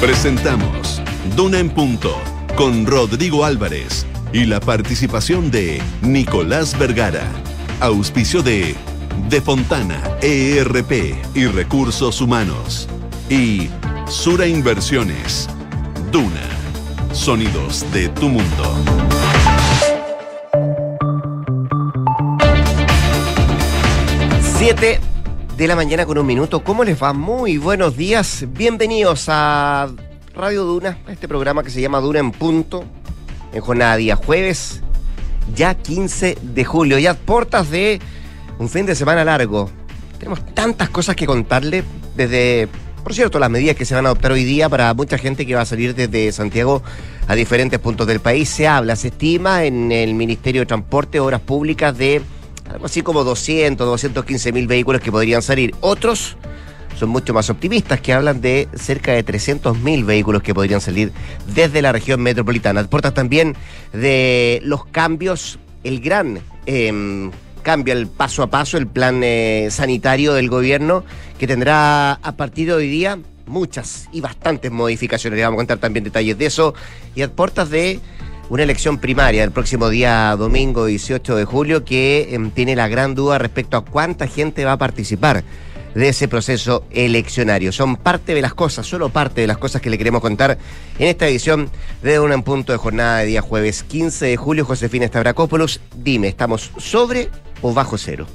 Presentamos Duna en Punto con Rodrigo Álvarez y la participación de Nicolás Vergara. Auspicio de Fontana, ERP y Recursos Humanos. Y Sura Inversiones. Duna. Sonidos de tu mundo. 7 de la mañana con un minuto. ¿Cómo les va? Muy buenos días. Bienvenidos a Radio Duna, a este programa que se llama Duna en Punto, en jornada día jueves, ya 15 de julio, ya a puertas de un fin de semana largo. Tenemos tantas cosas que contarle, desde, por cierto, las medidas que se van a adoptar hoy día para mucha gente que va a salir desde Santiago a diferentes puntos del país. Se estima en el Ministerio de Transporte, Obras Públicas, de algo así como 215 mil vehículos que podrían salir. Otros son mucho más optimistas, que hablan de cerca de 300 mil vehículos que podrían salir desde la región metropolitana. Aportas también de los cambios, el gran cambio, el paso a paso, el plan sanitario del gobierno, que tendrá a partir de hoy día muchas y bastantes modificaciones. Le vamos a contar también detalles de eso. Y aportas de una elección primaria el próximo día domingo 18 de julio que tiene la gran duda respecto a cuánta gente va a participar de ese proceso eleccionario. Son parte de las cosas, solo parte de las cosas que le queremos contar en esta edición de Duna en Punto de jornada de día jueves 15 de julio. Josefina Stavrakopoulos, dime, ¿estamos sobre o bajo cero?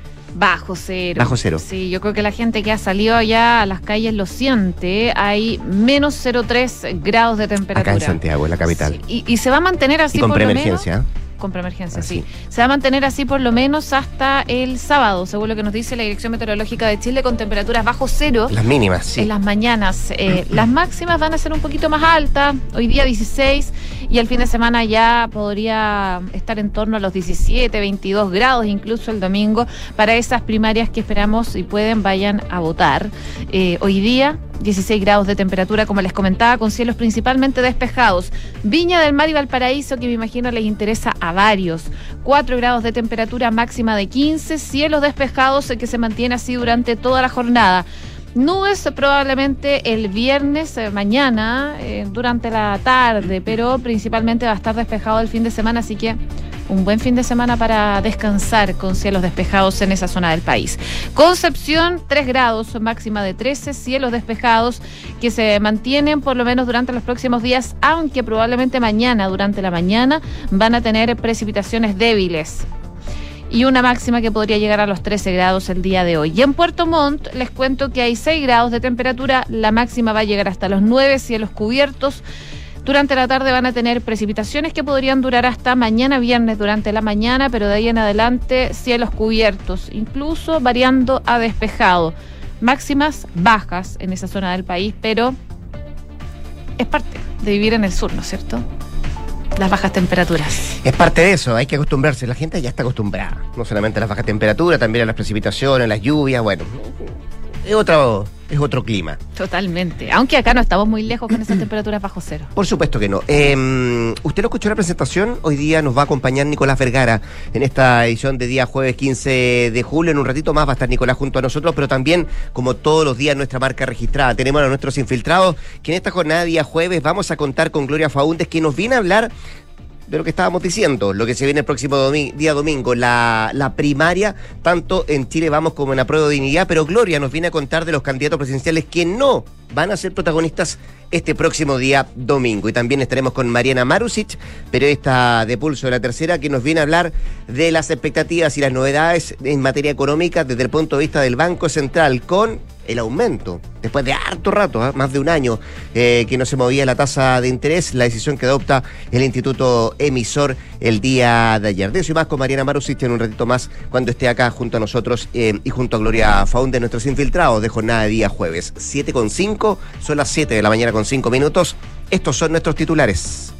Bajo cero. Bajo cero. Sí, yo creo que la gente que ha salido allá a las calles lo siente. Hay menos 0,3 grados de temperatura. Acá en Santiago, en la capital. Sí, y se va a mantener así por lo menos. Y con preemergencia. Con preemergencia, sí. Se va a mantener así por lo menos hasta el sábado, según lo que nos dice la Dirección Meteorológica de Chile, con temperaturas bajo cero. Las mínimas, sí. En las mañanas. Las máximas van a ser un poquito más altas. Hoy día 16 y el fin de semana ya podría estar en torno a los 17, 22 grados, incluso el domingo, para esas primarias que esperamos y pueden vayan a votar. Hoy día 16 grados de temperatura, como les comentaba, con cielos principalmente despejados. Viña del Mar y Valparaíso, que me imagino les interesa a varios. 4 grados de temperatura, máxima de 15, cielos despejados que se mantiene así durante toda la jornada. Nubes probablemente el viernes, mañana, durante la tarde, pero principalmente va a estar despejado el fin de semana, así que un buen fin de semana para descansar con cielos despejados en esa zona del país. Concepción, 3 grados, máxima de 13, cielos despejados que se mantienen por lo menos durante los próximos días, aunque probablemente mañana, durante la mañana, van a tener precipitaciones débiles. Y una máxima que podría llegar a los 13 grados el día de hoy. Y en Puerto Montt les cuento que hay 6 grados de temperatura, la máxima va a llegar hasta los 9, cielos cubiertos. Durante la tarde van a tener precipitaciones que podrían durar hasta mañana viernes durante la mañana, pero de ahí en adelante cielos cubiertos, incluso variando a despejado. Máximas bajas en esa zona del país, pero es parte de vivir en el sur, ¿no es cierto? Las bajas temperaturas. Es parte de eso, hay que acostumbrarse. La gente ya está acostumbrada, no solamente a las bajas temperaturas, también a las precipitaciones, las lluvias, bueno, es otro clima. Totalmente, aunque acá no estamos muy lejos con esas temperaturas bajo cero. Por supuesto que no. Usted lo escuchó en la presentación, hoy día nos va a acompañar Nicolás Vergara en esta edición de día jueves 15 de julio. En un ratito más va a estar Nicolás junto a nosotros, pero también, como todos los días, nuestra marca registrada. Tenemos a nuestros infiltrados, que en esta jornada de día jueves vamos a contar con Gloria Faúndez, que nos viene a hablar de lo que estábamos diciendo, lo que se viene el próximo día domingo, la primaria, tanto en Chile Vamos como en Apruebo Dignidad, pero Gloria nos viene a contar de los candidatos presidenciales que no van a ser protagonistas este próximo día domingo. Y también estaremos con Mariana Marusic, periodista de Pulso de la Tercera, que nos viene a hablar de las expectativas y las novedades en materia económica desde el punto de vista del Banco Central, con el aumento, después de harto rato, más de un año, que no se movía la tasa de interés, la decisión que adopta el Instituto Emisor el día de ayer. De eso y más con Mariana Marusic en un ratito más, cuando esté acá junto a nosotros y junto a Gloria Faúndez, nuestros infiltrados de jornada de día jueves. 7:05, son las 7 de la mañana con 5 minutos. Estos son nuestros titulares.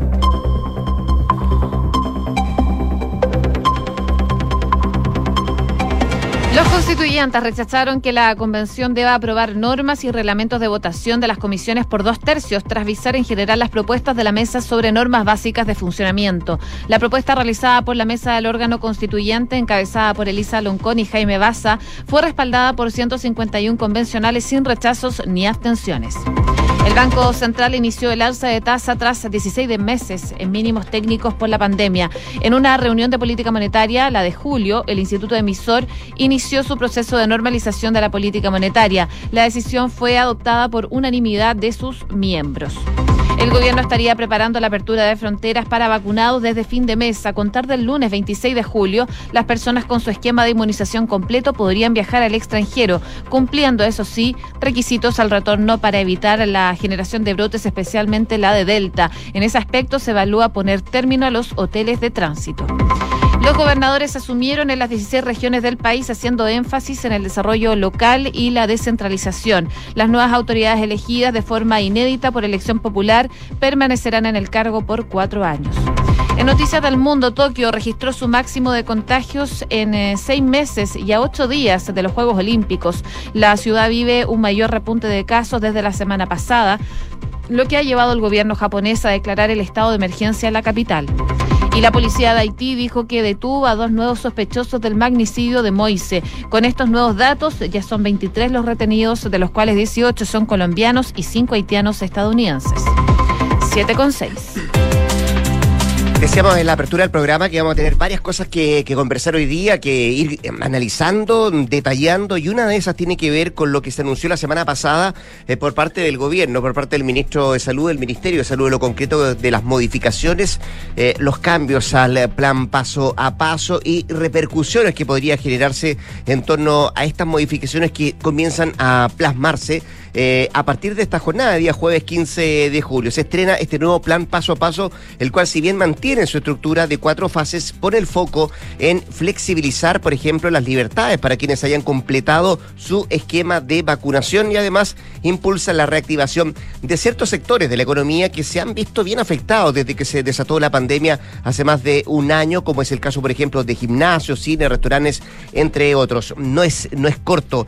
Los constituyentes rechazaron que la convención deba aprobar normas y reglamentos de votación de las comisiones por 2/3, tras visar en general las propuestas de la mesa sobre normas básicas de funcionamiento. La propuesta realizada por la mesa del órgano constituyente, encabezada por Elisa Loncón y Jaime Baza, fue respaldada por 151 convencionales sin rechazos ni abstenciones. El Banco Central inició el alza de tasa tras 16 meses en mínimos técnicos por la pandemia. En una reunión de política monetaria, la de julio, el Instituto Emisor inició su proceso de normalización de la política monetaria. La decisión fue adoptada por unanimidad de sus miembros. El gobierno estaría preparando la apertura de fronteras para vacunados desde fin de mes. A contar del lunes 26 de julio, las personas con su esquema de inmunización completo podrían viajar al extranjero, cumpliendo, eso sí, requisitos al retorno para evitar la generación de brotes, especialmente la de Delta. En ese aspecto se evalúa poner término a los hoteles de tránsito. Los gobernadores asumieron en las 16 regiones del país, haciendo énfasis en el desarrollo local y la descentralización. Las nuevas autoridades elegidas de forma inédita por elección popular permanecerán en el cargo por 4 años. En noticias del mundo, Tokio registró su máximo de contagios en 6 meses y a 8 días de los Juegos Olímpicos. La ciudad vive un mayor repunte de casos desde la semana pasada, lo que ha llevado al gobierno japonés a declarar el estado de emergencia en la capital. Y la policía de Haití dijo que detuvo a 2 nuevos sospechosos del magnicidio de Moise. Con estos nuevos datos, ya son 23 los retenidos, de los cuales 18 son colombianos y 5 haitianos estadounidenses. 7:6. Decíamos en la apertura del programa que vamos a tener varias cosas que conversar hoy día, que ir analizando, detallando, y una de esas tiene que ver con lo que se anunció la semana pasada por parte del gobierno, por parte del ministro de Salud, del Ministerio de Salud, en lo concreto de las modificaciones, los cambios al plan paso a paso y repercusiones que podría generarse en torno a estas modificaciones que comienzan a plasmarse a partir de esta jornada, día jueves 15 de julio. Se estrena este nuevo plan paso a paso, el cual, si bien mantiene su estructura de 4 fases, pone el foco en flexibilizar, por ejemplo, las libertades para quienes hayan completado su esquema de vacunación, y además impulsa la reactivación de ciertos sectores de la economía que se han visto bien afectados desde que se desató la pandemia hace más de un año, como es el caso, por ejemplo, de gimnasios, cines, restaurantes, entre otros. No es corto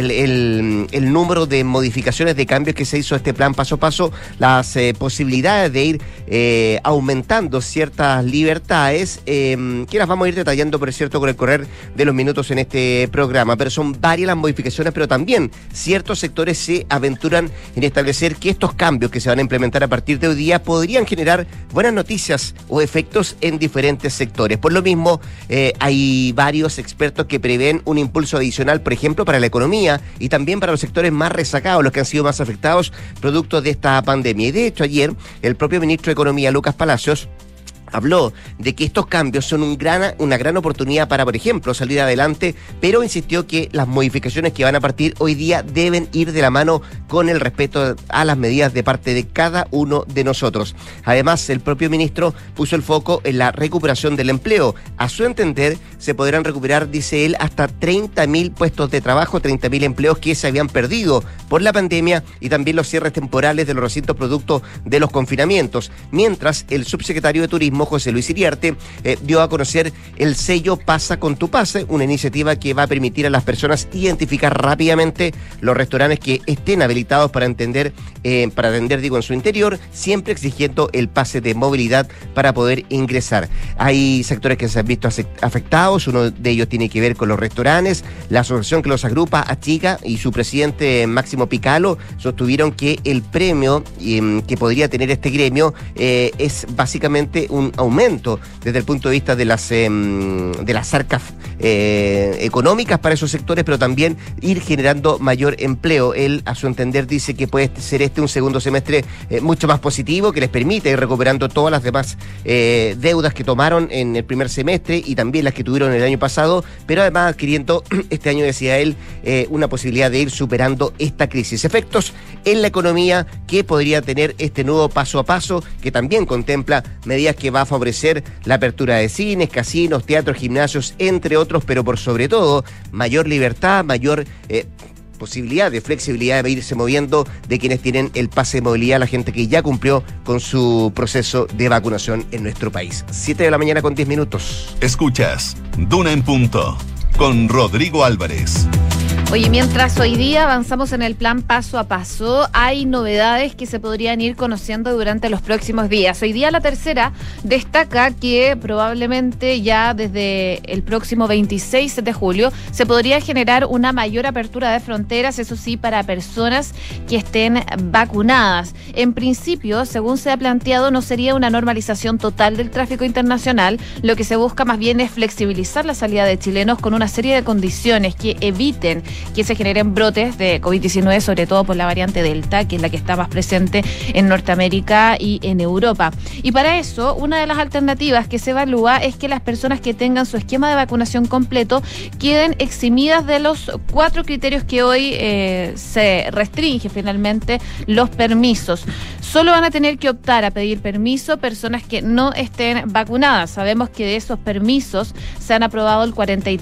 el número de modificaciones, de cambios que se hizo a este plan paso a paso, las posibilidades de ir aumentando ciertas libertades, que las vamos a ir detallando, por cierto, con el correr de los minutos en este programa. Pero son varias las modificaciones, pero también ciertos sectores se aventuran en establecer que estos cambios que se van a implementar a partir de hoy día podrían generar buenas noticias o efectos en diferentes sectores. Por lo mismo, hay varios expertos que prevén un impulso adicional, por ejemplo, para la economía y también para los sectores más rezagados, los que han sido más afectados producto de esta pandemia. Y de hecho, ayer el propio ministro de Economía, Lucas Palacios, habló de que estos cambios son una gran oportunidad para, por ejemplo, salir adelante, pero insistió que las modificaciones que van a partir hoy día deben ir de la mano con el respeto a las medidas de parte de cada uno de nosotros. Además, el propio ministro puso el foco en la recuperación del empleo. A su entender, se podrán recuperar, dice él, hasta 30.000 puestos de trabajo, 30.000 empleos que se habían perdido por la pandemia, y también los cierres temporales de los recintos producto de los confinamientos. Mientras, el subsecretario de Turismo, José Luis Iriarte, dio a conocer el sello Pasa con tu Pase, una iniciativa que va a permitir a las personas identificar rápidamente los restaurantes que estén habilitados para atender en su interior, siempre exigiendo el pase de movilidad para poder ingresar. Hay sectores que se han visto afectados, uno de ellos tiene que ver con los restaurantes. La asociación que los agrupa, Achica, y su presidente Máximo Picalo sostuvieron que el premio que podría tener este gremio es básicamente un aumento desde el punto de vista de las arcas económicas para esos sectores, pero también ir generando mayor empleo. Él, a su entender, dice que puede ser un segundo semestre mucho más positivo, que les permite ir recuperando todas las demás deudas que tomaron en el primer semestre y también las que tuvieron el año pasado, pero además adquiriendo este año, decía él, una posibilidad de ir superando esta crisis. Efectos en la economía que podría tener este nuevo paso a paso, que también contempla medidas que va a favorecer la apertura de cines, casinos, teatros, gimnasios, entre otros, pero por sobre todo mayor libertad, mayor posibilidad de flexibilidad de irse moviendo de quienes tienen el pase de movilidad, la gente que ya cumplió con su proceso de vacunación en nuestro país. 7:10 con 10 minutos. Escuchas Duna en Punto con Rodrigo Álvarez. Oye, mientras hoy día avanzamos en el plan paso a paso, hay novedades que se podrían ir conociendo durante los próximos días. Hoy día La Tercera destaca que probablemente ya desde el próximo 26 de julio se podría generar una mayor apertura de fronteras, eso sí, para personas que estén vacunadas. En principio, según se ha planteado, no sería una normalización total del tráfico internacional. Lo que se busca más bien es flexibilizar la salida de chilenos con una serie de condiciones que eviten que se generen brotes de COVID-19, sobre todo por la variante Delta, que es la que está más presente en Norteamérica y en Europa. Y para eso, una de las alternativas que se evalúa es que las personas que tengan su esquema de vacunación completo queden eximidas de los 4 criterios que hoy se restringe finalmente los permisos. Solo van a tener que optar a pedir permiso personas que no estén vacunadas. Sabemos que de esos permisos se han aprobado el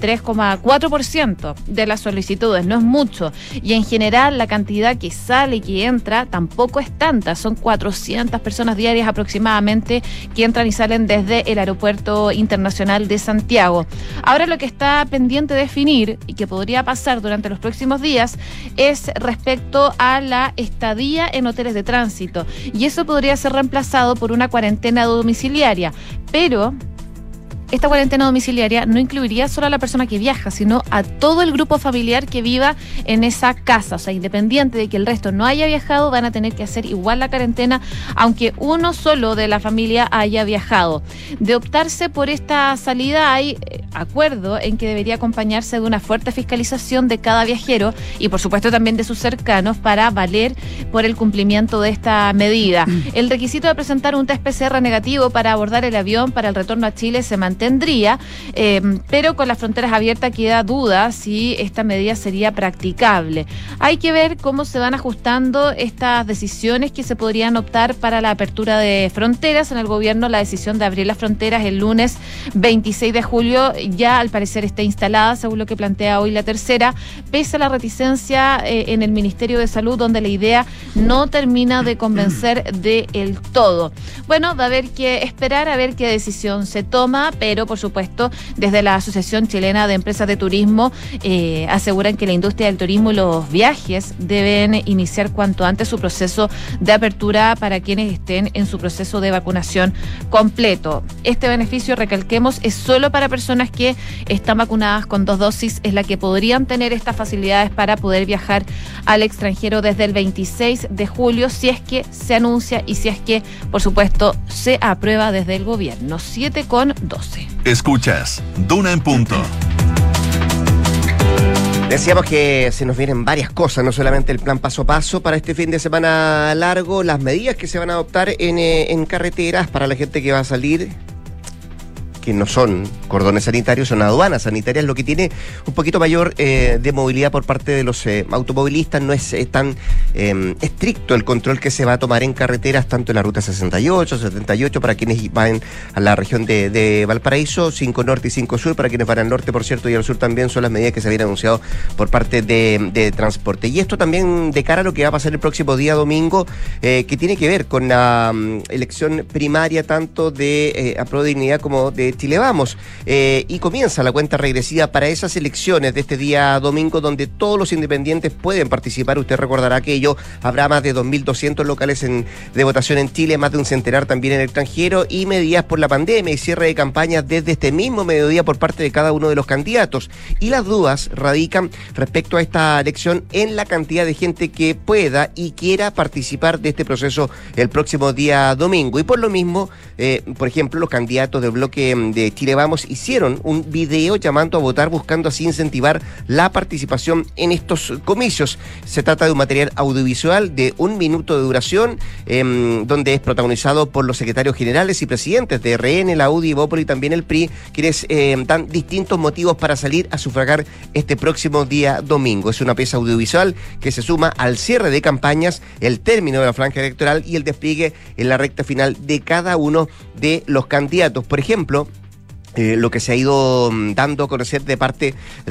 43,4% de las solicitudes, no es mucho. Y en general la cantidad que sale y que entra tampoco es tanta. Son 400 personas diarias aproximadamente que entran y salen desde el Aeropuerto Internacional de Santiago. Ahora lo que está pendiente de definir y que podría pasar durante los próximos días es respecto a la estadía en hoteles de tránsito. Y eso podría ser reemplazado por una cuarentena domiciliaria, pero esta cuarentena domiciliaria no incluiría solo a la persona que viaja, sino a todo el grupo familiar que viva en esa casa. O sea, independiente de que el resto no haya viajado, van a tener que hacer igual la cuarentena, aunque uno solo de la familia haya viajado. De optarse por esta salida, hay acuerdo en que debería acompañarse de una fuerte fiscalización de cada viajero y, por supuesto, también de sus cercanos para valer por el cumplimiento de esta medida. El requisito de presentar un test PCR negativo para abordar el avión para el retorno a Chile se mantendría, pero con las fronteras abiertas queda duda si esta medida sería practicable. Hay que ver cómo se van ajustando estas decisiones que se podrían optar para la apertura de fronteras. En el gobierno la decisión de abrir las fronteras el lunes 26 de julio ya al parecer está instalada, según lo que plantea hoy La Tercera, pese a la reticencia en el Ministerio de Salud, donde la idea no termina de convencer del todo. Bueno, va a haber que esperar a ver qué decisión se toma, pero por supuesto desde la Asociación Chilena de Empresas de Turismo aseguran que la industria del turismo y los viajes deben iniciar cuanto antes su proceso de apertura para quienes estén en su proceso de vacunación completo. Este beneficio, recalquemos, es solo para personas que están vacunadas con 2 dosis, es la que podrían tener estas facilidades para poder viajar al extranjero desde el 26 de julio, si es que se anuncia y si es que, por supuesto, se aprueba desde el gobierno. 7:12. Escuchas Duna en Punto. Decíamos que se nos vienen varias cosas, no solamente el plan paso a paso para este fin de semana largo, las medidas que se van a adoptar en carreteras para la gente que va a salir, que no son cordones sanitarios, son aduanas sanitarias, lo que tiene un poquito mayor de movilidad por parte de los automovilistas. No es tan estricto el control que se va a tomar en carreteras, tanto en la ruta 68, 78, para quienes van a la región de Valparaíso, 5 Norte y 5 Sur, para quienes van al norte, por cierto, y al sur también, son las medidas que se habían anunciado por parte de transporte. Y esto también de cara a lo que va a pasar el próximo día domingo, que tiene que ver con la elección primaria tanto de Aprobó Dignidad como de Chile Vamos, y comienza la cuenta regresiva para esas elecciones de este día domingo, donde todos los independientes pueden participar. Usted recordará que habrá más de 2.200 locales de votación en Chile, más de un centenar también en el extranjero, y medidas por la pandemia y cierre de campañas desde este mismo mediodía por parte de cada uno de los candidatos. Y las dudas radican respecto a esta elección en la cantidad de gente que pueda y quiera participar de este proceso el próximo día domingo. Y por lo mismo, por ejemplo, los candidatos del bloque de Chile Vamos hicieron un video llamando a votar, buscando así incentivar la participación en estos comicios. Se trata de un material audiovisual de 1 minuto de duración, donde es protagonizado por los secretarios generales y presidentes de RN, la UDI, Bópoli y también el PRI, quienes dan distintos motivos para salir a sufragar este próximo día domingo. Es una pieza audiovisual que se suma al cierre de campañas, el término de la franja electoral y el despliegue en la recta final de cada uno de los candidatos. Por ejemplo, Lo que se ha ido dando a conocer de parte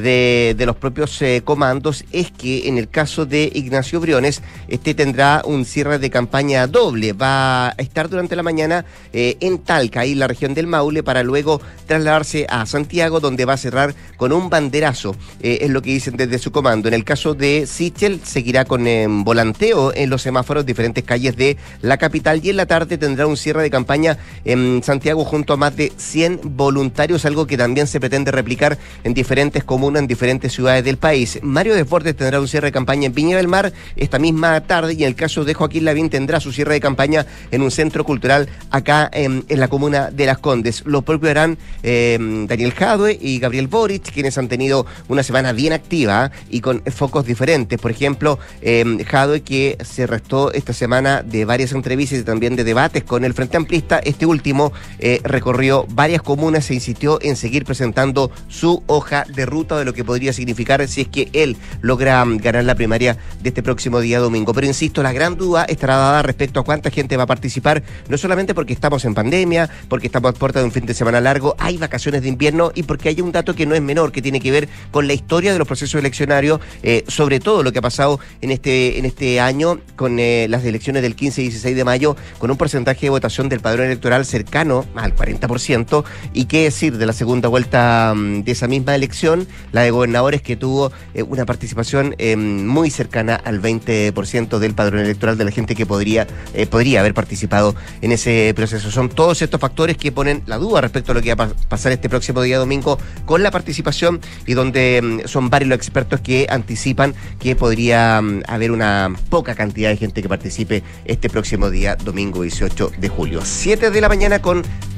de los propios comandos es que en el caso de Ignacio Briones, tendrá un cierre de campaña doble. Va a estar durante la mañana en Talca, ahí en la región del Maule, para luego trasladarse a Santiago, donde va a cerrar con un banderazo, es lo que dicen desde su comando. En el caso de Sichel, seguirá con volanteo en los semáforos, diferentes calles de la capital, y en la tarde tendrá un cierre de campaña en Santiago junto a más de 100 voluntarios, algo que también se pretende replicar en diferentes comunas, en diferentes ciudades del país. Mario Desbordes tendrá un cierre de campaña en Viña del Mar esta misma tarde, y en el caso de Joaquín Lavín tendrá su cierre de campaña en un centro cultural acá en la comuna de Las Condes. Lo propio harán Daniel Jadwe y Gabriel Boric, quienes han tenido una semana bien activa y con focos diferentes. Por ejemplo, Jadwe, que se restó esta semana de varias entrevistas y también de debates con el Frente Amplista. Este último recorrió varias comunas, se insistió en seguir presentando su hoja de ruta de lo que podría significar si es que él logra ganar la primaria de este próximo día domingo. Pero insisto, la gran duda estará dada respecto a cuánta gente va a participar, no solamente porque estamos en pandemia, porque estamos a puerta de un fin de semana largo, hay vacaciones de invierno, y porque hay un dato que no es menor, que tiene que ver con la historia de los procesos eleccionarios, sobre todo lo que ha pasado en este año con las elecciones del 15 y 16 de mayo, con un porcentaje de votación del padrón electoral cercano al 40%, y que decir de la segunda vuelta de esa misma elección, la de gobernadores, que tuvo una participación muy cercana al 20% del padrón electoral de la gente que podría haber participado en ese proceso. Son todos estos factores que ponen la duda respecto a lo que va a pasar este próximo día domingo con la participación, y donde son varios los expertos que anticipan que podría haber una poca cantidad de gente que participe este próximo día domingo 18 de julio. 7 de la mañana con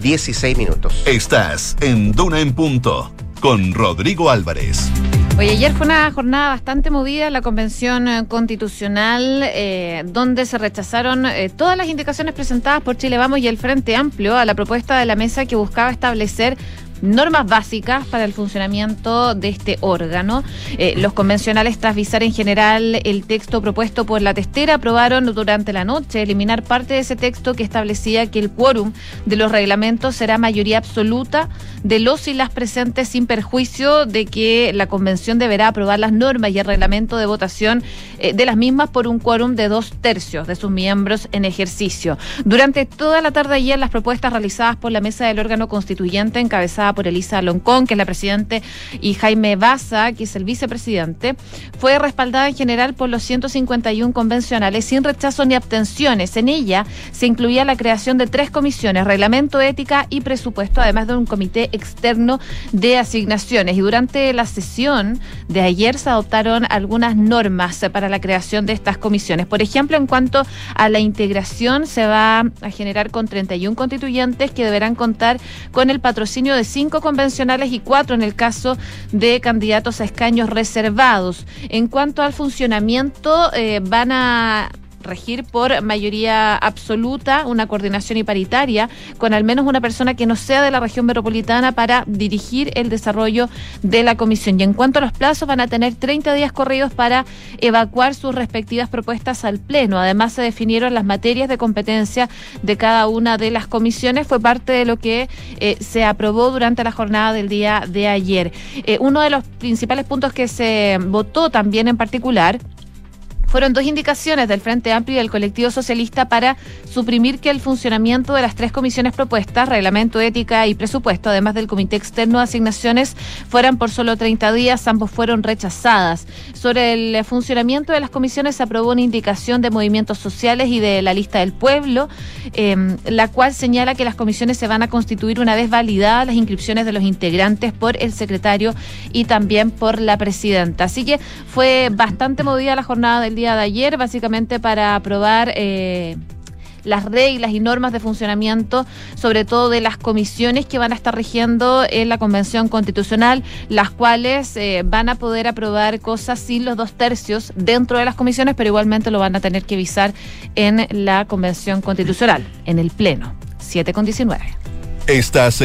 16 minutos. Estás en Duna en Punto con Rodrigo Álvarez. Oye, ayer fue una jornada bastante movida en la Convención Constitucional, donde se rechazaron todas las indicaciones presentadas por Chile Vamos y el Frente Amplio a la propuesta de la mesa que buscaba establecer normas básicas para el funcionamiento de este órgano. Los convencionales, tras visar en general el texto propuesto por la testera, aprobaron durante la noche eliminar parte de ese texto que establecía que el quórum de los reglamentos será mayoría absoluta de los y las presentes, sin perjuicio de que la convención deberá aprobar las normas y el reglamento de votación de las mismas por un quórum de 2/3 de sus miembros en ejercicio. Durante toda la tarde ayer, las propuestas realizadas por la mesa del órgano constituyente, encabezada por Elisa Loncón, que es la presidenta, y Jaime Baza, que es el vicepresidente, fue respaldada en general por los 151 convencionales, sin rechazo ni abstenciones. En ella se incluía la creación de 3 comisiones: reglamento, ética y presupuesto, además de un comité externo de asignaciones. Y durante la sesión de ayer se adoptaron algunas normas para la creación de estas comisiones. Por ejemplo, en cuanto a la integración, se va a generar con 31 constituyentes que deberán contar con el patrocinio de 5 convencionales y 4 en el caso de candidatos a escaños reservados. En cuanto al funcionamiento, van a regir por mayoría absoluta, una coordinación y paritaria, con al menos una persona que no sea de la región metropolitana para dirigir el desarrollo de la comisión. Y en cuanto a los plazos, van a tener 30 días corridos para evacuar sus respectivas propuestas al Pleno. Además, se definieron las materias de competencia de cada una de las comisiones. Fue parte de lo que se aprobó durante la jornada del día de ayer. Uno de los principales puntos que se votó también en particular fueron 2 indicaciones del Frente Amplio y del Colectivo Socialista para suprimir que el funcionamiento de las 3 comisiones propuestas, reglamento, ética y presupuesto, además del comité externo de asignaciones, fueran por solo 30 días. Ambos fueron rechazadas. Sobre el funcionamiento de las comisiones, se aprobó una indicación de movimientos sociales y de la lista del pueblo, la cual señala que las comisiones se van a constituir una vez validadas las inscripciones de los integrantes por el secretario y también por la presidenta. Así que fue bastante movida la jornada del día de ayer, básicamente para aprobar las reglas y normas de funcionamiento, sobre todo de las comisiones que van a estar rigiendo en la Convención Constitucional, las cuales van a poder aprobar cosas sin los 2/3 dentro de las comisiones, pero igualmente lo van a tener que visar en la Convención Constitucional, en el Pleno. 7:19. Estás en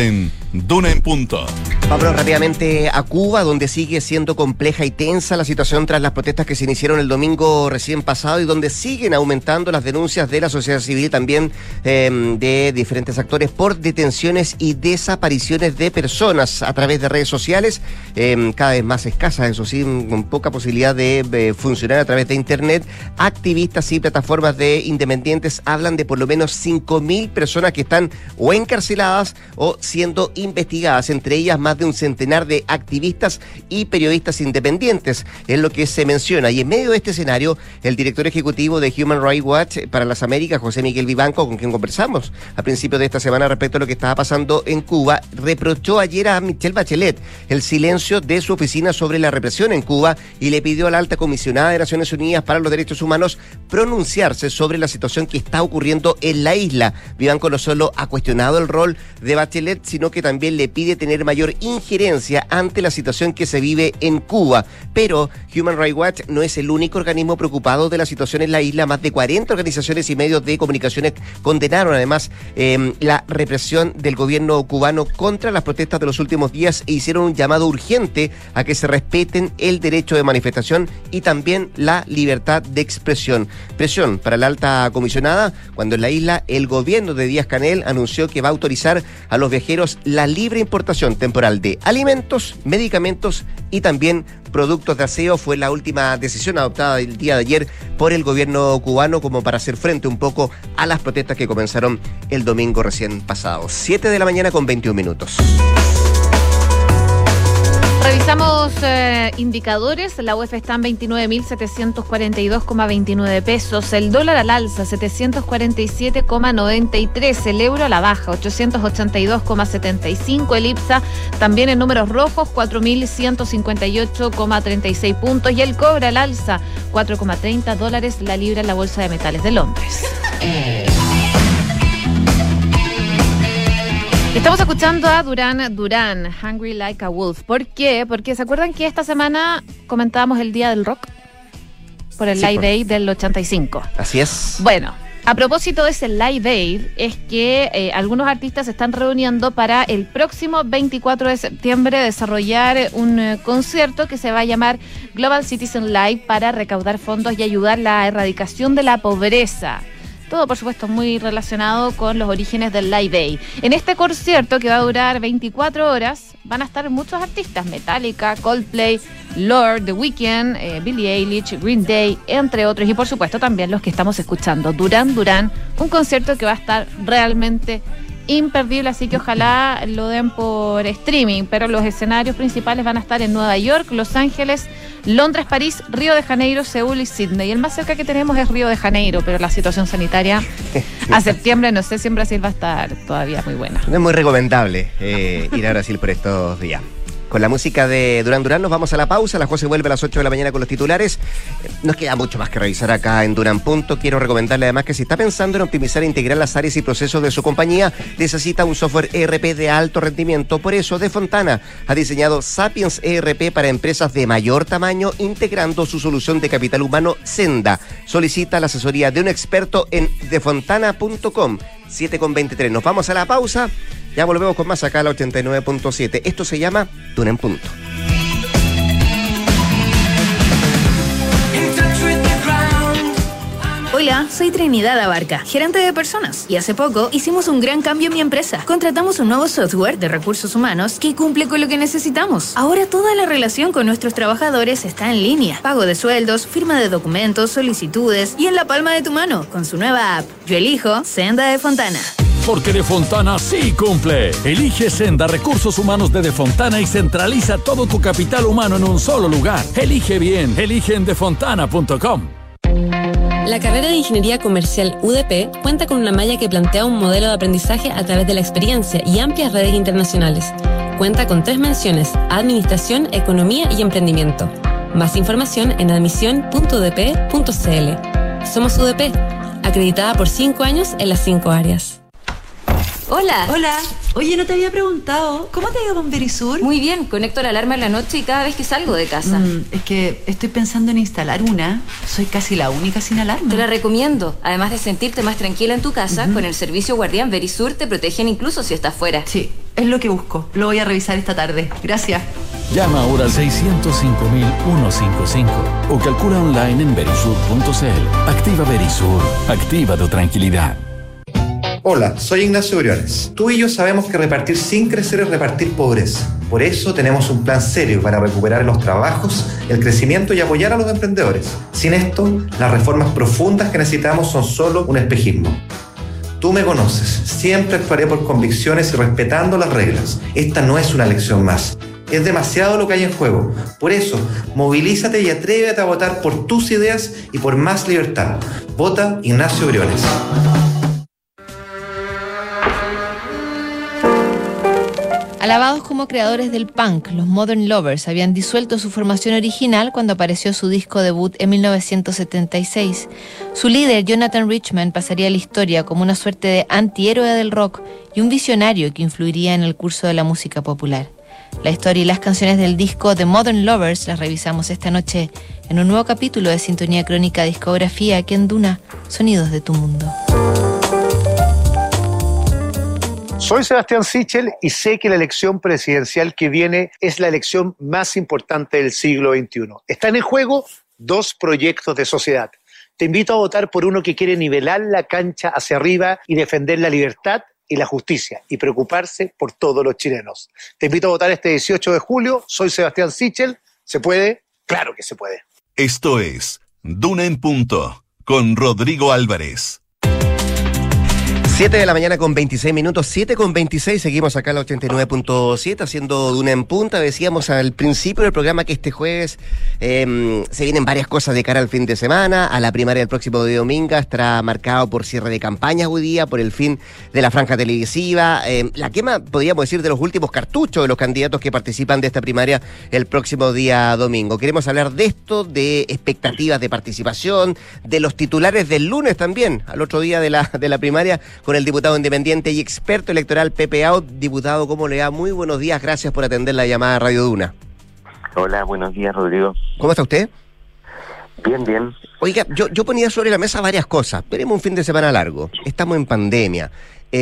Duna en punto. Vámonos rápidamente a Cuba, donde sigue siendo compleja y tensa la situación tras las protestas que se iniciaron el domingo recién pasado y donde siguen aumentando las denuncias de la sociedad civil, también de diferentes actores por detenciones y desapariciones de personas a través de redes sociales, cada vez más escasas, eso sí, con poca posibilidad de funcionar a través de internet. Activistas y plataformas de independientes hablan de por lo menos 5.000 personas que están o encarceladas o siendo investigadas, entre ellas más de un centenar de activistas y periodistas independientes, es lo que se menciona. Y en medio de este escenario, el director ejecutivo de Human Rights Watch para las Américas, José Miguel Vivanco, con quien conversamos a principios de esta semana respecto a lo que estaba pasando en Cuba, reprochó ayer a Michelle Bachelet el silencio de su oficina sobre la represión en Cuba y le pidió a la alta comisionada de Naciones Unidas para los Derechos Humanos pronunciarse sobre la situación que está ocurriendo en la isla. Vivanco no solo ha cuestionado el rol de Bachelet, sino que también le pide tener mayor injerencia ante la situación que se vive en Cuba. Pero Human Rights Watch no es el único organismo preocupado de la situación en la isla. Más de 40 organizaciones y medios de comunicaciones condenaron además la represión del gobierno cubano contra las protestas de los últimos días e hicieron un llamado urgente a que se respeten el derecho de manifestación y también la libertad de expresión. Presión para la alta comisionada cuando en la isla el gobierno de Díaz-Canel anunció que va a autorizar a los viajeros la libre importación temporal de alimentos, medicamentos y también productos de aseo. Fue la última decisión adoptada el día de ayer por el gobierno cubano como para hacer frente un poco a las protestas que comenzaron el domingo recién pasado. 7 de la mañana con 21 minutos. Revisamos indicadores. La UF está en 29.742,29 pesos. El dólar al alza, 747,93. El euro a la baja, 882,75. El IPSA también en números rojos, 4.158,36 puntos. Y el cobre al alza, $4,30 la libra en la Bolsa de Metales de Londres. Estamos escuchando a Duran, Hungry Like a Wolf. ¿Por qué? Porque ¿se acuerdan que esta semana comentábamos el Día del Rock? Por el Live Aid del 85. Así es. Bueno, a propósito de ese Live Aid, es que algunos artistas se están reuniendo para el próximo 24 de septiembre desarrollar un concierto que se va a llamar Global Citizen Live para recaudar fondos y ayudar a la erradicación de la pobreza. Todo, por supuesto, muy relacionado con los orígenes del Live Aid. En este concierto, que va a durar 24 horas, van a estar muchos artistas: Metallica, Coldplay, Lorde, The Weeknd, Billie Eilish, Green Day, entre otros. Y, por supuesto, también los que estamos escuchando. Duran, un concierto que va a estar realmente imperdible, así que ojalá lo den por streaming, pero los escenarios principales van a estar en Nueva York, Los Ángeles, Londres, París, Río de Janeiro, Seúl y Sydney. Y el más cerca que tenemos es Río de Janeiro, pero la situación sanitaria a septiembre, no sé si en Brasil va a estar todavía muy buena. No es muy recomendable ir a Brasil por estos días. Con la música de Duran nos vamos a la pausa. La José vuelve a las 8 de la mañana con los titulares. Nos queda mucho más que revisar acá en Duran Punto. Quiero recomendarle además que si está pensando en optimizar e integrar las áreas y procesos de su compañía, necesita un software ERP de alto rendimiento. Por eso, De Fontana ha diseñado Sapiens ERP para empresas de mayor tamaño, integrando su solución de capital humano Senda. Solicita la asesoría de un experto en defontana.com. 7:23. Nos vamos a la pausa. Ya volvemos con más acá a la 89.7. Esto se llama Duna en Punto. Hola, soy Trinidad Abarca, gerente de personas. Y hace poco hicimos un gran cambio en mi empresa. Contratamos un nuevo software de recursos humanos que cumple con lo que necesitamos. Ahora toda la relación con nuestros trabajadores está en línea. Pago de sueldos, firma de documentos, solicitudes y en la palma de tu mano con su nueva app. Yo elijo Senda de Fontana. Porque De Fontana sí cumple. Elige Senda Recursos Humanos de Fontana y centraliza todo tu capital humano en un solo lugar. Elige bien, elige en defontana.com. La carrera de Ingeniería Comercial UDP cuenta con una malla que plantea un modelo de aprendizaje a través de la experiencia y amplias redes internacionales. Cuenta con 3 menciones: Administración, Economía y Emprendimiento. Más información en admisión.udp.cl. Somos UDP, acreditada por 5 años en las 5 áreas. Hola. Hola. Oye, no te había preguntado, ¿cómo te ha ido con Verisur? Muy bien, conecto la alarma en la noche y cada vez que salgo de casa. Es que estoy pensando en instalar una. Soy casi la única sin alarma. Te la recomiendo. Además de sentirte más tranquila en tu casa, con el servicio Guardián Verisur te protegen incluso si estás fuera. Sí, es lo que busco. Lo voy a revisar esta tarde. Gracias. Llama ahora al 605.155 o calcula online en verisur.cl. Activa Verisur. Activa tu tranquilidad. Hola, soy Ignacio Briones. Tú y yo sabemos que repartir sin crecer es repartir pobreza. Por eso tenemos un plan serio para recuperar los trabajos, el crecimiento y apoyar a los emprendedores. Sin esto, las reformas profundas que necesitamos son solo un espejismo. Tú me conoces, siempre actuaré por convicciones y respetando las reglas. Esta no es una elección más. Es demasiado lo que hay en juego. Por eso, movilízate y atrévete a votar por tus ideas y por más libertad. Vota Ignacio Briones. Alabados como creadores del punk, los Modern Lovers habían disuelto su formación original cuando apareció su disco debut en 1976. Su líder, Jonathan Richman, pasaría a la historia como una suerte de antihéroe del rock y un visionario que influiría en el curso de la música popular. La historia y las canciones del disco The Modern Lovers las revisamos esta noche en un nuevo capítulo de Sintonía Crónica Discografía aquí en Duna, Sonidos de tu Mundo. Soy Sebastián Sichel y sé que la elección presidencial que viene es la elección más importante del siglo XXI. Están en juego dos proyectos de sociedad. Te invito a votar por uno que quiere nivelar la cancha hacia arriba y defender la libertad y la justicia y preocuparse por todos los chilenos. Te invito a votar este 18 de julio. Soy Sebastián Sichel. ¿Se puede? Claro que se puede. Esto es Duna en Punto con Rodrigo Álvarez. 7 de la mañana con 26 minutos, 7 con 26, seguimos acá en la 89.7 haciendo Duna en Punta. Decíamos al principio del programa que este jueves se vienen varias cosas de cara al fin de semana. A la primaria del próximo día domingo estará marcado por cierre de campañas hoy día, por el fin de la franja televisiva, la quema, podríamos decir, de los últimos cartuchos de los candidatos que participan de esta primaria el próximo día domingo. Queremos hablar de esto, de expectativas de participación, de los titulares del lunes también, al otro día de la primaria, con el diputado independiente y experto electoral Pepe Out. Diputado, ¿cómo le va? Muy buenos días, gracias por atender la llamada a Radio Duna. Hola, buenos días, Rodrigo. ¿Cómo está usted? Bien, bien. Oiga, yo ponía sobre la mesa varias cosas. Tenemos un fin de semana largo, estamos en pandemia,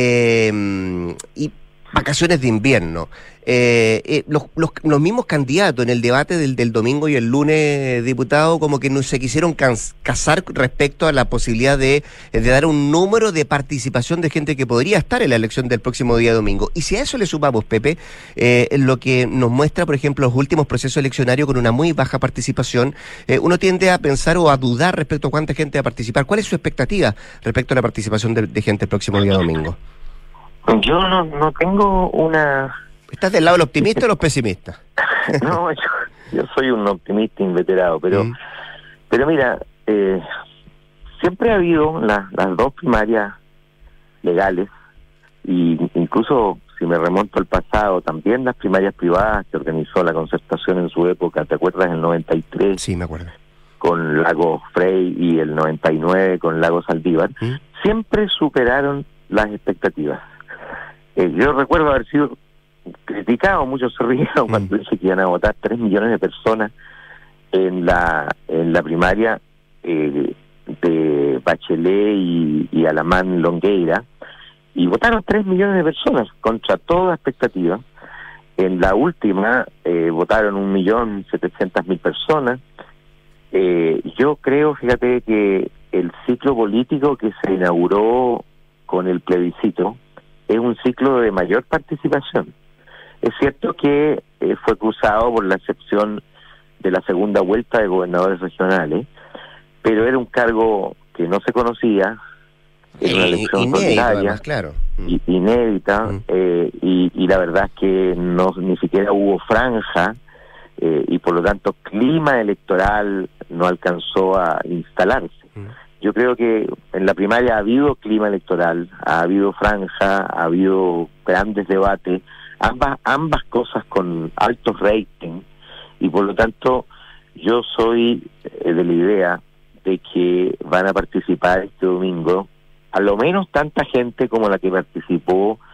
y vacaciones de invierno. Los mismos candidatos en el debate del domingo y el lunes, diputado, como que no se quisieron casar respecto a la posibilidad de dar un número de participación de gente que podría estar en la elección del próximo día domingo. Y si a eso le sumamos, Pepe, lo que nos muestra, por ejemplo, los últimos procesos eleccionarios con una muy baja participación, uno tiende a pensar o a dudar respecto a cuánta gente va a participar. ¿Cuál es su expectativa respecto a la participación de gente el próximo día domingo? Yo no tengo una... ¿Estás del lado del optimista o los pesimistas? No, yo soy un optimista inveterado, pero mira, siempre ha habido las dos primarias legales, y incluso si me remonto al pasado, también las primarias privadas que organizó la Concertación en su época, ¿te acuerdas? En el 93. Sí, me acuerdo. Con Lagos Frey y el 99 con Lagos Saldívar, siempre superaron las expectativas. Yo recuerdo haber sido criticado, muchos se rieron cuando dije que iban a votar 3 millones de personas en la primaria de Bachelet y Alamán Longueira, y votaron 3 millones de personas contra toda expectativa. En la última votaron 1.700.000 personas. Yo creo, fíjate, que el ciclo político que se inauguró con el plebiscito es un ciclo de mayor participación. Es cierto que fue cruzado por la excepción de la segunda vuelta de gobernadores regionales, pero era un cargo que no se conocía, era una elección ordinaria, claro. Inédita, y la verdad es que ni siquiera hubo franja, y por lo tanto clima electoral no alcanzó a instalarse. Yo creo que en la primaria ha habido clima electoral, ha habido franja, ha habido grandes debates, ambas cosas con altos ratings, y por lo tanto yo soy de la idea de que van a participar este domingo a lo menos tanta gente como la que participó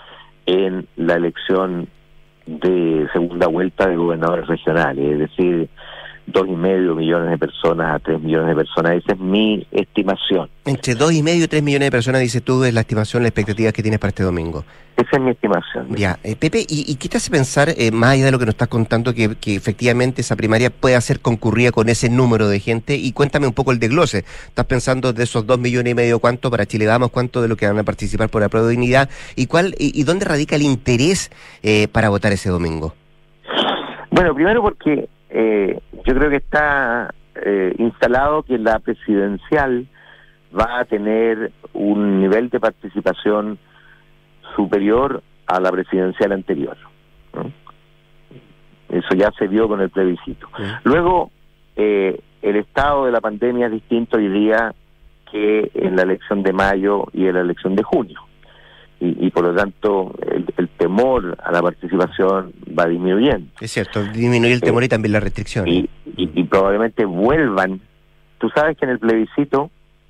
en la elección de segunda vuelta de gobernadores regionales, es decir, 2,5 millones de personas a 3 millones de personas. Esa es mi estimación. Entre 2,5 y 3 millones de personas, dices tú, es la estimación, la expectativa que tienes para este domingo. Esa es mi estimación. Ya, Pepe, ¿y qué te hace pensar, más allá de lo que nos estás contando, que efectivamente esa primaria pueda ser concurrida con ese número de gente? Y cuéntame un poco el desglose. ¿Estás pensando de esos 2,5 millones, cuánto para Chile Vamos, cuánto de lo que van a participar por Apruebo Dignidad? ¿Y dónde radica el interés para votar ese domingo? Bueno, primero porque yo creo que está instalado que la presidencial va a tener un nivel de participación superior a la presidencial anterior, ¿no? Eso ya se vio con el plebiscito. Luego, el estado de la pandemia es distinto hoy día que en la elección de mayo y en la elección de junio. Y por lo tanto el temor a la participación va disminuyendo. Es cierto, disminuye el temor y también las restricciones. Y probablemente vuelvan. Tú sabes que en el plebiscito,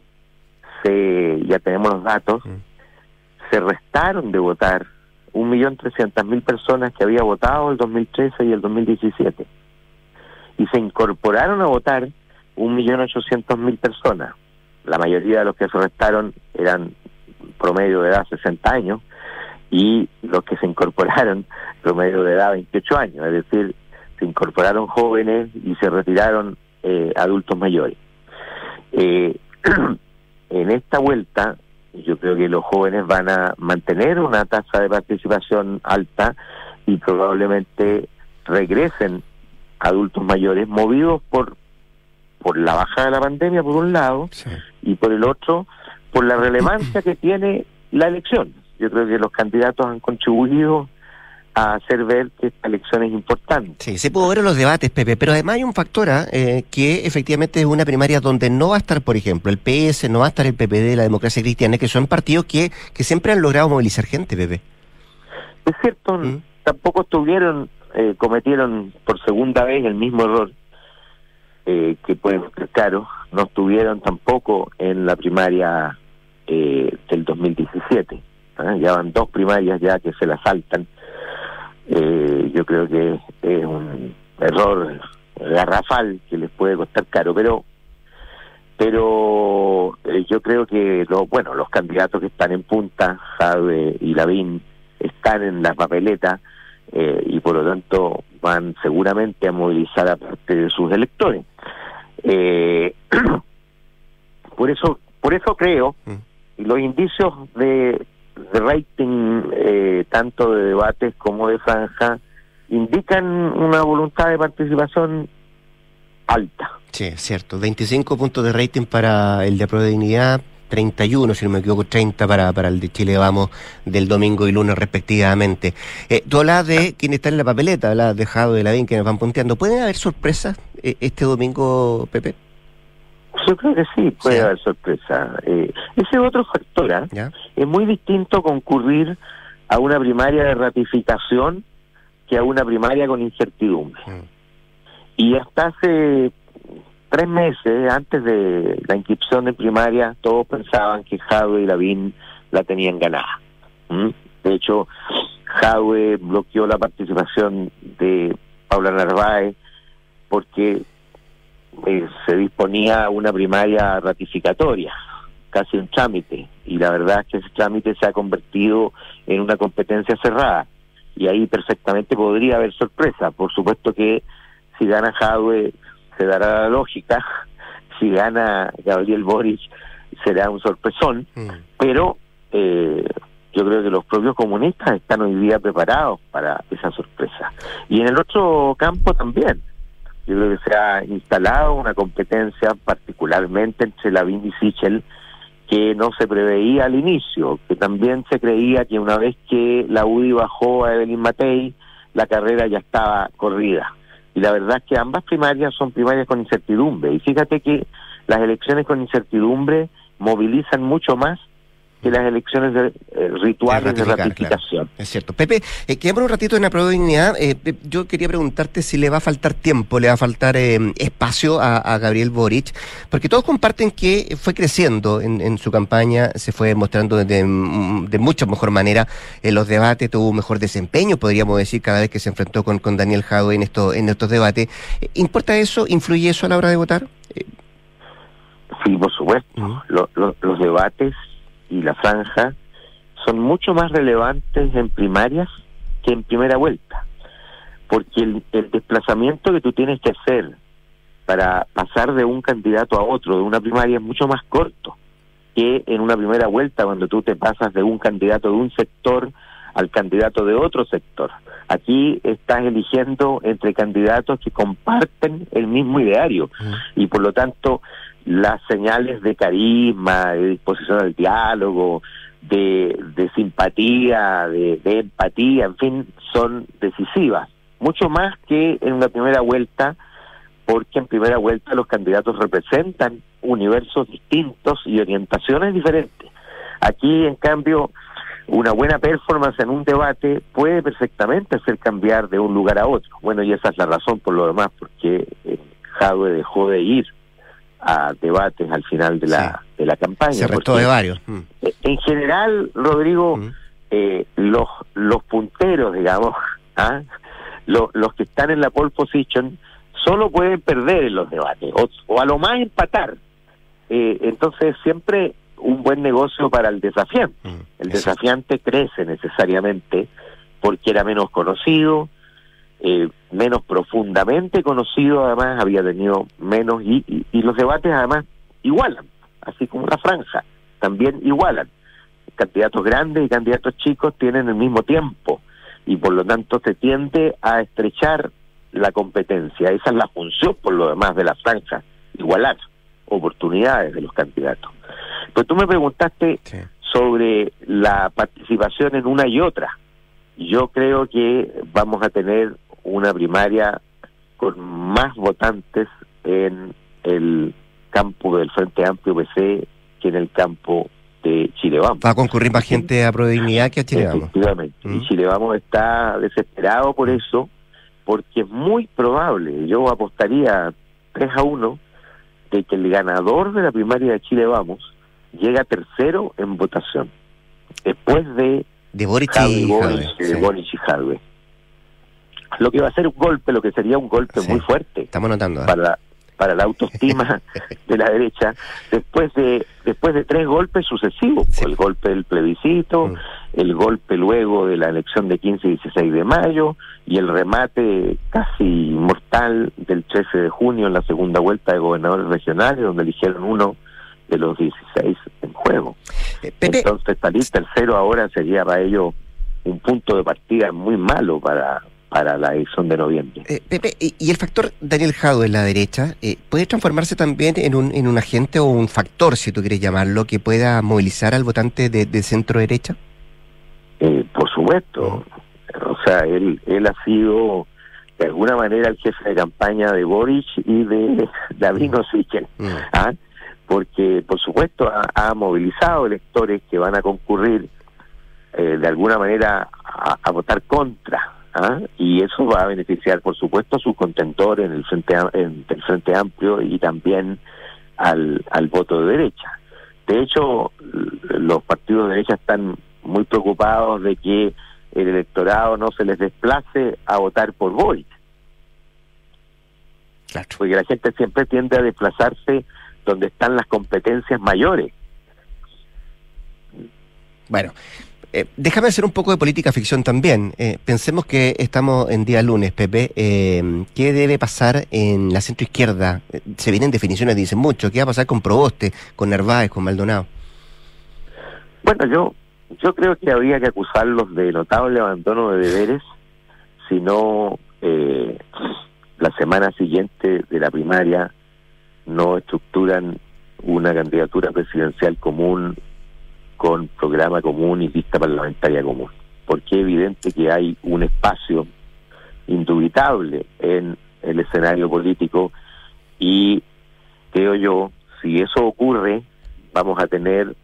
ya tenemos los datos, se restaron de votar 1.300.000 personas que había votado el 2013 y el 2017. Y se incorporaron a votar 1.800.000 personas. La mayoría de los que se restaron eran promedio de edad 60 años y los que se incorporaron promedio de edad 28 años, es decir, se incorporaron jóvenes y se retiraron adultos mayores. En esta vuelta yo creo que los jóvenes van a mantener una tasa de participación alta y probablemente regresen adultos mayores movidos por la bajada de la pandemia por un lado, sí, y por el otro por la relevancia que tiene la elección. Yo creo que los candidatos han contribuido a hacer ver que esta elección es importante. Sí, se pudo ver en los debates, Pepe, pero además hay un factor que efectivamente es una primaria donde no va a estar, por ejemplo, el PS, no va a estar el PPD, la Democracia Cristiana, que son partidos que siempre han logrado movilizar gente, Pepe. Es cierto, tampoco cometieron por segunda vez el mismo error que pueden ser claro, no estuvieron tampoco en la primaria del 2017. Ya van 2 primarias ya que se las saltan. Yo creo que es un error garrafal que les puede costar caro, pero yo creo que los candidatos que están en punta, Jadwe y Lavín, están en la papeleta y por lo tanto van seguramente a movilizar a parte de sus electores. Por eso creo, y los indicios de rating, tanto de debates como de franja, indican una voluntad de participación alta. Sí, es cierto. 25 puntos de rating para el de Apruebo Dignidad, 31, si no me equivoco, 30 para el de Chile Vamos del domingo y lunes respectivamente. Tú hablas de quienes están en la papeleta, hablas de Jadwe, de Lavín, que nos van punteando. ¿Pueden haber sorpresas este domingo, Pepe? Yo creo que sí, puede haber sorpresa. Ese es otro factor. Es muy distinto concurrir a una primaria de ratificación que a una primaria con incertidumbre. Y hasta hace 3 meses, antes de la inscripción de primaria, todos pensaban que Jadwe y Lavín la tenían ganada. De hecho, Jadwe bloqueó la participación de Paula Narváez porque se disponía a una primaria ratificatoria, casi un trámite, y la verdad es que ese trámite se ha convertido en una competencia cerrada, y ahí perfectamente podría haber sorpresa. Por supuesto que si gana Jadwe se dará la lógica, si gana Gabriel Boric será un sorpresón, pero yo creo que los propios comunistas están hoy día preparados para esa sorpresa. Y en el otro campo también, yo creo que se ha instalado una competencia particularmente entre Lavín y Sichel que no se preveía al inicio, que también se creía que una vez que la UDI bajó a Evelyn Matei, la carrera ya estaba corrida. Y la verdad es que ambas primarias son primarias con incertidumbre. Y fíjate que las elecciones con incertidumbre movilizan mucho más que las elecciones rituales de ratificación. Claro. Es cierto. Pepe, quedamos un ratito en la probabilidad. Yo quería preguntarte si le va a faltar tiempo, le va a faltar espacio a Gabriel Boric, porque todos comparten que fue creciendo en su campaña, se fue mostrando de mucha mejor manera en los debates, tuvo un mejor desempeño, podríamos decir, cada vez que se enfrentó con Daniel Jadwe en estos debates. ¿Importa eso? ¿Influye eso a la hora de votar? Sí, por supuesto. Los debates y la franja son mucho más relevantes en primarias que en primera vuelta, porque el desplazamiento que tú tienes que hacer para pasar de un candidato a otro de una primaria es mucho más corto que en una primera vuelta, cuando tú te pasas de un candidato de un sector al candidato de otro sector. Aquí estás eligiendo entre candidatos que comparten el mismo ideario, y por lo tanto las señales de carisma, de disposición al diálogo, de simpatía, de empatía, en fin, son decisivas, mucho más que en una primera vuelta, porque en primera vuelta los candidatos representan universos distintos y orientaciones diferentes. Aquí, en cambio, una buena performance en un debate puede perfectamente hacer cambiar de un lugar a otro. Bueno, y esa es la razón, por lo demás, porque Jadwe dejó de ir a debates al final de la campaña. Se restó de varios. En general, Rodrigo, los punteros, digamos, los que están en la pole position, solo pueden perder en los debates, o a lo más empatar. Entonces, siempre un buen negocio para el desafiante. El desafiante crece necesariamente porque era menos conocido, menos profundamente conocido, además había tenido menos, y los debates además igualan, así como la franja, también igualan. Candidatos grandes y candidatos chicos tienen el mismo tiempo, y por lo tanto se tiende a estrechar la competencia. Esa es la función, por lo demás, de la franja, igualar oportunidades de los candidatos. Pero tú me preguntaste sobre la participación en una y otra. Yo creo que vamos a tener una primaria con más votantes en el campo del Frente Amplio PC que en el campo de Chile Vamos. Va a concurrir más gente a Prodignidad que a Chile Vamos. Efectivamente. Y Chile Vamos está desesperado por eso, porque es muy probable, yo apostaría 3-1, de que el ganador de la primaria de Chile Vamos llega tercero en votación, después de Boric y Jadwe. Lo que va a ser un golpe, lo que sería un golpe muy fuerte. Estamos notando. Para la autoestima de la derecha, después de 3 golpes sucesivos, el golpe del plebiscito, el golpe luego de la elección de 15 y 16 de mayo, y el remate casi mortal del 13 de junio en la segunda vuelta de gobernadores regionales, donde eligieron uno de los 16 en juego. Entonces salir tercero ahora sería para ellos un punto de partida muy malo para la elección de noviembre. Pepe, y el factor Daniel Jadwe en la derecha, ¿puede transformarse también en un agente o un factor, si tú quieres llamarlo, que pueda movilizar al votante de centro derecha? Por supuesto. O sea, él ha sido de alguna manera el jefe de campaña de Boric y de Davino Sichel, porque por supuesto ha movilizado electores que van a concurrir de alguna manera a votar contra, y eso va a beneficiar por supuesto a sus contendores en el Frente Amplio y también al voto de derecha. De hecho, los partidos de derecha están muy preocupados de que el electorado no se les desplace a votar por Boric. Claro. Porque la gente siempre tiende a desplazarse donde están las competencias mayores. Bueno, déjame hacer un poco de política ficción también. Pensemos que estamos en día lunes, Pepe. ¿Qué debe pasar en la centroizquierda? Se vienen definiciones, dicen mucho. ¿Qué va a pasar con Proboste, con Narváez, con Maldonado? Bueno, yo creo que habría que acusarlos de notable abandono de deberes, si no la semana siguiente de la primaria no estructuran una candidatura presidencial común con programa común y lista parlamentaria común, porque es evidente que hay un espacio indubitable en el escenario político, y creo yo, si eso ocurre, vamos a tener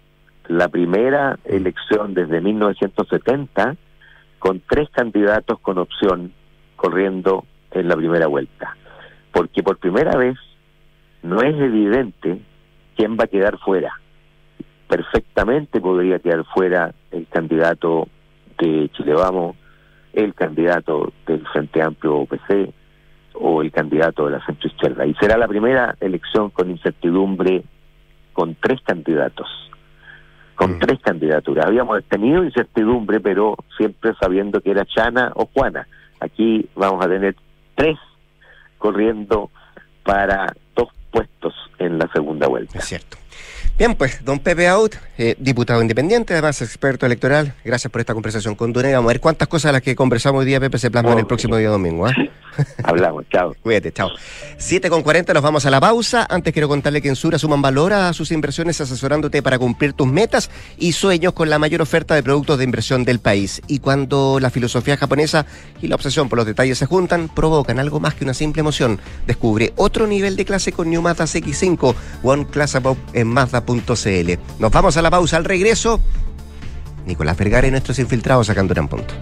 la primera elección desde 1970 con 3 candidatos con opción corriendo en la primera vuelta, porque por primera vez no es evidente quién va a quedar fuera. Perfectamente podría quedar fuera el candidato de Chile Vamos, el candidato del Frente Amplio OPC o el candidato de la centroizquierda. Y será la primera elección con incertidumbre, con 3 candidatos, con 3 candidaturas. Habíamos tenido incertidumbre, pero siempre sabiendo que era Chana o Juana. Aquí vamos a tener 3 corriendo para 2 puestos en la segunda vuelta. Es cierto. Bien, pues, don Pepe Out, diputado independiente, además experto electoral, gracias por esta conversación con Duna. Vamos a ver cuántas cosas de las que conversamos hoy día, Pepe, se plasman el próximo día domingo. Hablamos, chao. Cuídate, chao. 7:40, nos vamos a la pausa. Antes quiero contarle que en Sura suman valor a sus inversiones asesorándote para cumplir tus metas y sueños con la mayor oferta de productos de inversión del país. Y cuando la filosofía japonesa y la obsesión por los detalles se juntan, provocan algo más que una simple emoción. Descubre otro nivel de clase con New Mazda CX-5, One Class Above en Mazda.cl. Nos vamos a la pausa. Al regreso, Nicolás Vergara y nuestros infiltrados acá en Duna en Punto.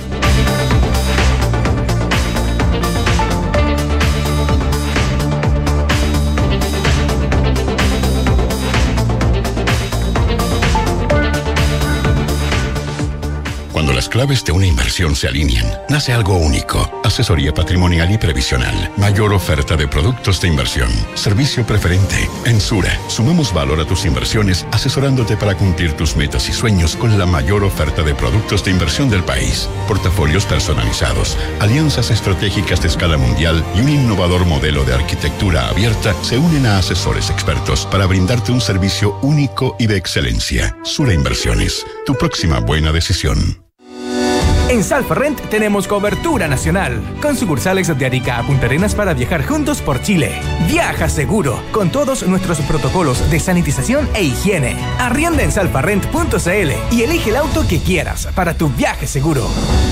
Cuando las claves de una inversión se alinean, nace algo único. Asesoría patrimonial y previsional. Mayor oferta de productos de inversión. Servicio preferente. En Sura, sumamos valor a tus inversiones asesorándote para cumplir tus metas y sueños con la mayor oferta de productos de inversión del país. Portafolios personalizados, alianzas estratégicas de escala mundial y un innovador modelo de arquitectura abierta se unen a asesores expertos para brindarte un servicio único y de excelencia. Sura Inversiones, tu próxima buena decisión. En Salfarrent tenemos cobertura nacional, con sucursales de Arica a Punta Arenas para viajar juntos por Chile. Viaja seguro, con todos nuestros protocolos de sanitización e higiene. Arrienda en salfarrent.cl y elige el auto que quieras para tu viaje seguro.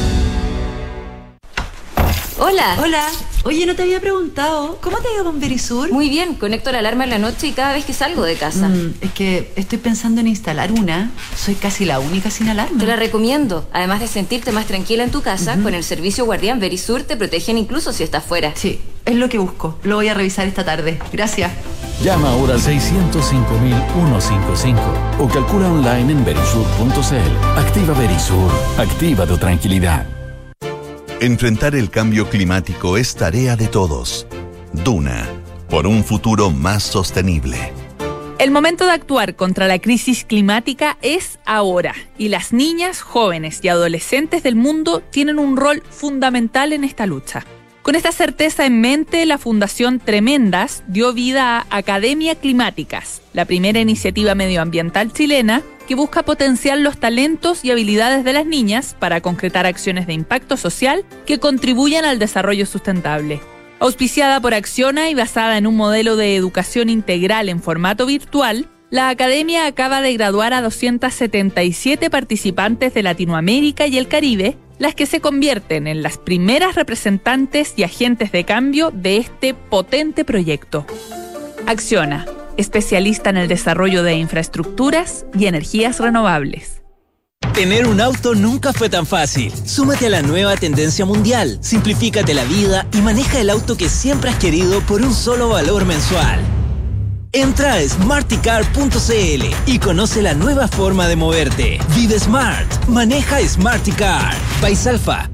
Hola. Hola. Oye, no te había preguntado, ¿cómo te ha ido con Verisur? Muy bien, conecto la alarma en la noche y cada vez que salgo de casa. Es que estoy pensando en instalar una. Soy casi la única sin alarma. Te la recomiendo. Además de sentirte más tranquila en tu casa, con el servicio Guardián Verisur te protegen incluso si estás fuera. Sí, es lo que busco. Lo voy a revisar esta tarde. Gracias. Llama ahora al 605.155 o calcula online en verisur.cl. Activa Verisur. Activa tu tranquilidad. Enfrentar el cambio climático es tarea de todos. Duna, por un futuro más sostenible. El momento de actuar contra la crisis climática es ahora, y las niñas, jóvenes y adolescentes del mundo tienen un rol fundamental en esta lucha. Con esta certeza en mente, la Fundación Tremendas dio vida a Academia Climáticas, la primera iniciativa medioambiental chilena que busca potenciar los talentos y habilidades de las niñas para concretar acciones de impacto social que contribuyan al desarrollo sustentable. Auspiciada por Acciona y basada en un modelo de educación integral en formato virtual, la Academia acaba de graduar a 277 participantes de Latinoamérica y el Caribe, las que se convierten en las primeras representantes y agentes de cambio de este potente proyecto. Acciona, especialista en el desarrollo de infraestructuras y energías renovables. Tener un auto nunca fue tan fácil. Súmate a la nueva tendencia mundial, simplifícate la vida y maneja el auto que siempre has querido por un solo valor mensual. Entra a smarticar.cl y conoce la nueva forma de moverte. Vive Smart. Maneja Smarticar. Paisalfa.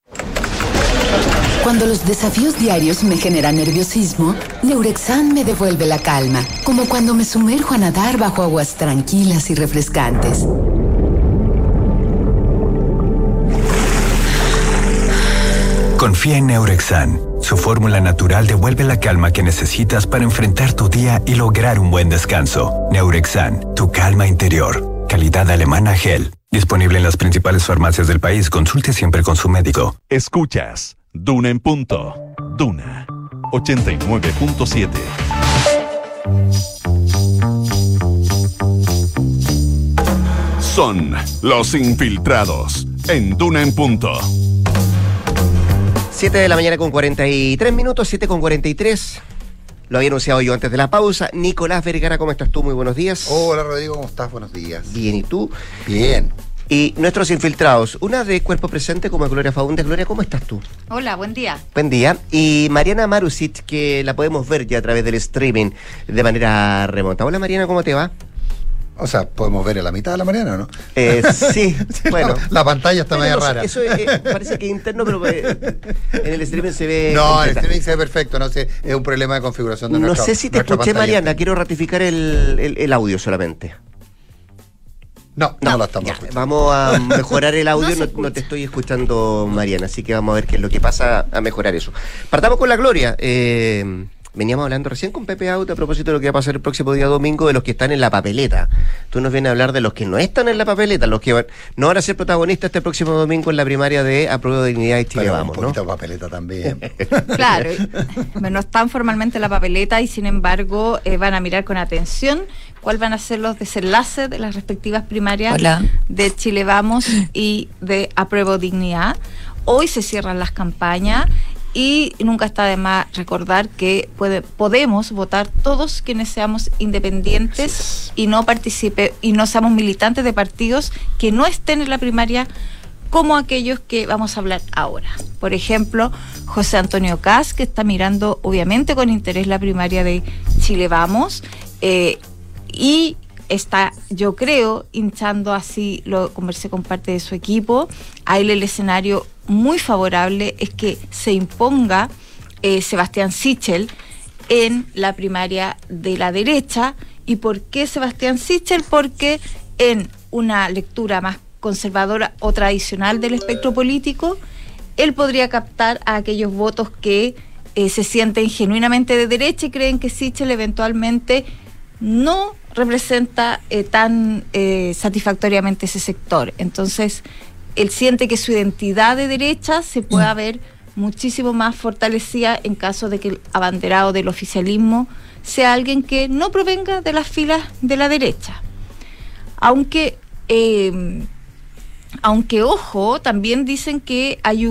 Cuando los desafíos diarios me generan nerviosismo, Neurexan me devuelve la calma, como cuando me sumerjo a nadar bajo aguas tranquilas y refrescantes. Confía en Neurexan. Su fórmula natural devuelve la calma que necesitas para enfrentar tu día y lograr un buen descanso. Neurexan, tu calma interior. Calidad alemana Gel. Disponible en las principales farmacias del país. Consulte siempre con su médico. Escuchas Duna en Punto. Duna 89.7. Son los infiltrados en Duna en Punto. 7 de la mañana con 43 minutos, 7 con 43. Lo había anunciado yo antes de la pausa. Nicolás Vergara, ¿cómo estás tú? Muy buenos días. Hola Rodrigo, ¿cómo estás? Buenos días. Bien, ¿y tú? Bien. Y nuestros infiltrados, una de cuerpo presente como Gloria Faúndez. Gloria, ¿cómo estás tú? Hola, buen día. Buen día. Y Mariana Marusic, que la podemos ver ya a través del streaming de manera remota. Hola Mariana, ¿cómo te va? O sea, podemos ver a la mitad de la Mariana, ¿o no? Sí, bueno. La pantalla está medio rara. Eso parece que es interno, pero en el streaming se ve... No, en el streaming se ve perfecto, no sé, es un problema de configuración de nuestra No sé si te escuché, Mariana, quiero ratificar el audio solamente. No lo estamos escuchando. Vamos a mejorar el audio, no te estoy escuchando, Mariana, así que vamos a ver qué es lo que pasa a mejorar eso. Partamos con la Gloria. Veníamos hablando recién con Pepe Auto a propósito de lo que va a pasar el próximo día domingo, de los que están en la papeleta. Tú nos vienes a hablar de los que no están en la papeleta, los que no van a ser protagonistas este próximo domingo en la primaria de Apruebo Dignidad y Chile Vamos, ¿no? Un poquito de papeleta también. Claro, no están formalmente en la papeleta y sin embargo van a mirar con atención cuáles van a ser los desenlaces de las respectivas primarias de Chile Vamos y de Apruebo Dignidad. Hoy se cierran las campañas. Y nunca está de más recordar que podemos votar todos quienes seamos independientes y no seamos militantes de partidos que no estén en la primaria, como aquellos que vamos a hablar ahora. Por ejemplo, José Antonio Kast, que está mirando obviamente con interés la primaria de Chile Vamos, y está, yo creo, hinchando, así lo conversé con parte de su equipo, a él el escenario muy favorable es que se imponga Sebastián Sichel en la primaria de la derecha. ¿Y por qué Sebastián Sichel? Porque en una lectura más conservadora o tradicional del espectro político, él podría captar a aquellos votos que se sienten genuinamente de derecha y creen que Sichel eventualmente no representa tan satisfactoriamente ese sector. Entonces, él siente que su identidad de derecha se pueda ver muchísimo más fortalecida en caso de que el abanderado del oficialismo sea alguien que no provenga de las filas de la derecha. Aunque ojo, también dicen que hay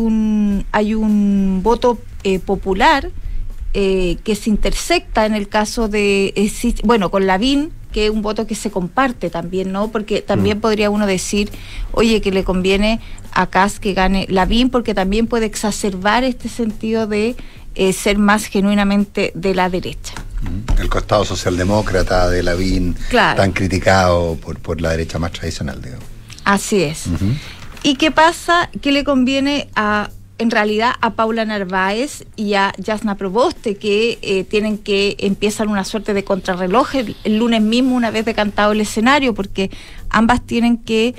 un voto popular que se intersecta en el caso de, con Lavín, que es un voto que se comparte también, ¿no? Porque también podría uno decir, oye, que le conviene a Kast que gane Lavín, porque también puede exacerbar este sentido de ser más genuinamente de la derecha. El costado socialdemócrata de Lavín, claro, tan criticado por la derecha más tradicional, digamos. Así es. ¿Y qué pasa? ¿Qué le conviene en realidad a Paula Narváez y a Jasna Proboste, que empiezan una suerte de contrarreloj el lunes mismo, una vez decantado el escenario, porque ambas tienen que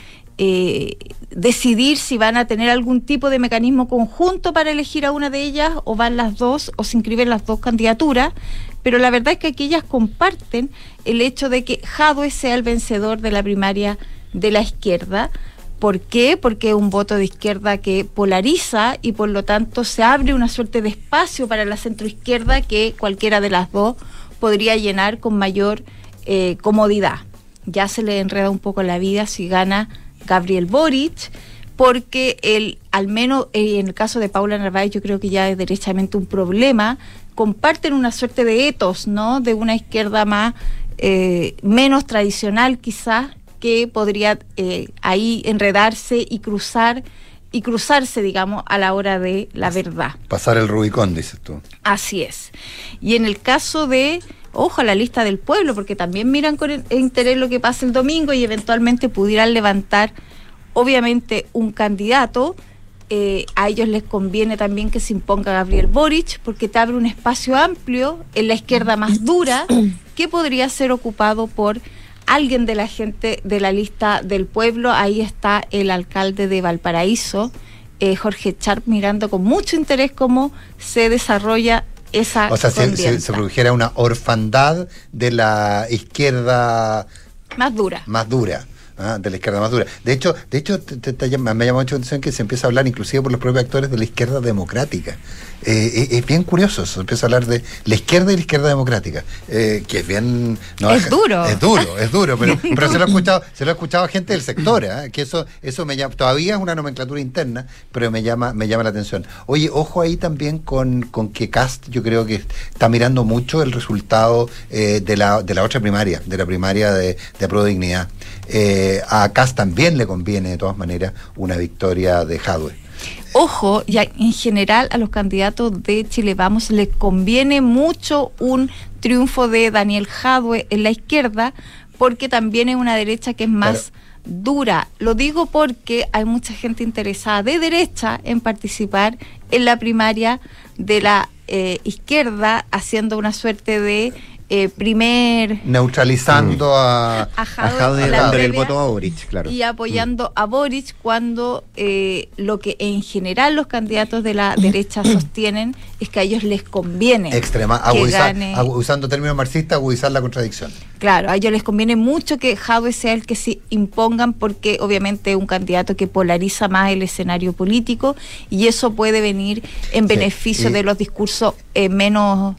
decidir si van a tener algún tipo de mecanismo conjunto para elegir a una de ellas, o van las dos, o se inscriben las dos candidaturas. Pero la verdad es que aquí ellas comparten el hecho de que Jadwe sea el vencedor de la primaria de la izquierda. ¿Por qué? Porque es un voto de izquierda que polariza y por lo tanto se abre una suerte de espacio para la centroizquierda que cualquiera de las dos podría llenar con mayor comodidad. Ya se le enreda un poco la vida si gana Gabriel Boric, porque él, al menos en el caso de Paula Narváez, yo creo que ya es derechamente un problema. Comparten una suerte de etos, ¿no? De una izquierda más menos tradicional quizás, que podría ahí enredarse y cruzarse, digamos, a la hora de la verdad. Pasar el Rubicón, dices tú. Así es. Y en el caso de, ojo, la lista del pueblo, porque también miran con interés lo que pasa el domingo y eventualmente pudieran levantar, obviamente, un candidato. A ellos les conviene también que se imponga Gabriel Boric, porque te abre un espacio amplio en la izquierda más dura que podría ser ocupado por alguien de la gente de la lista del pueblo. Ahí está el alcalde de Valparaíso, Jorge Sharp, mirando con mucho interés cómo se desarrolla esa contienda. Se produjera una orfandad de la izquierda más dura. de la izquierda más dura. De hecho me ha llamado mucho la atención que se empieza a hablar, inclusive por los propios actores, de la izquierda democrática. Es bien curioso, se empieza a hablar de la izquierda y la izquierda democrática, que es bien... No, es duro, pero se lo ha escuchado a gente del sector, que eso me llama, todavía es una nomenclatura interna, pero me llama la atención. Oye, ojo ahí también con que Kast, yo creo que está mirando mucho el resultado de la otra primaria, de la primaria de Apruebo Dignidad. A Kast también le conviene de todas maneras una victoria de Jadwe. Ojo, ya en general a los candidatos de Chile Vamos les conviene mucho un triunfo de Daniel Jadwe en la izquierda, porque también es una derecha que es más dura. Lo digo porque hay mucha gente interesada de derecha en participar en la primaria de la izquierda, haciendo una suerte de neutralizando a Jadwe, dándole el voto a Boric, claro. Y apoyando a Boric, cuando lo que en general los candidatos de la derecha sostienen es que a ellos les conviene usando términos marxistas, agudizar la contradicción. Claro, a ellos les conviene mucho que Jadwe sea el que se impongan, porque obviamente es un candidato que polariza más el escenario político, y eso puede venir en beneficio de los discursos menos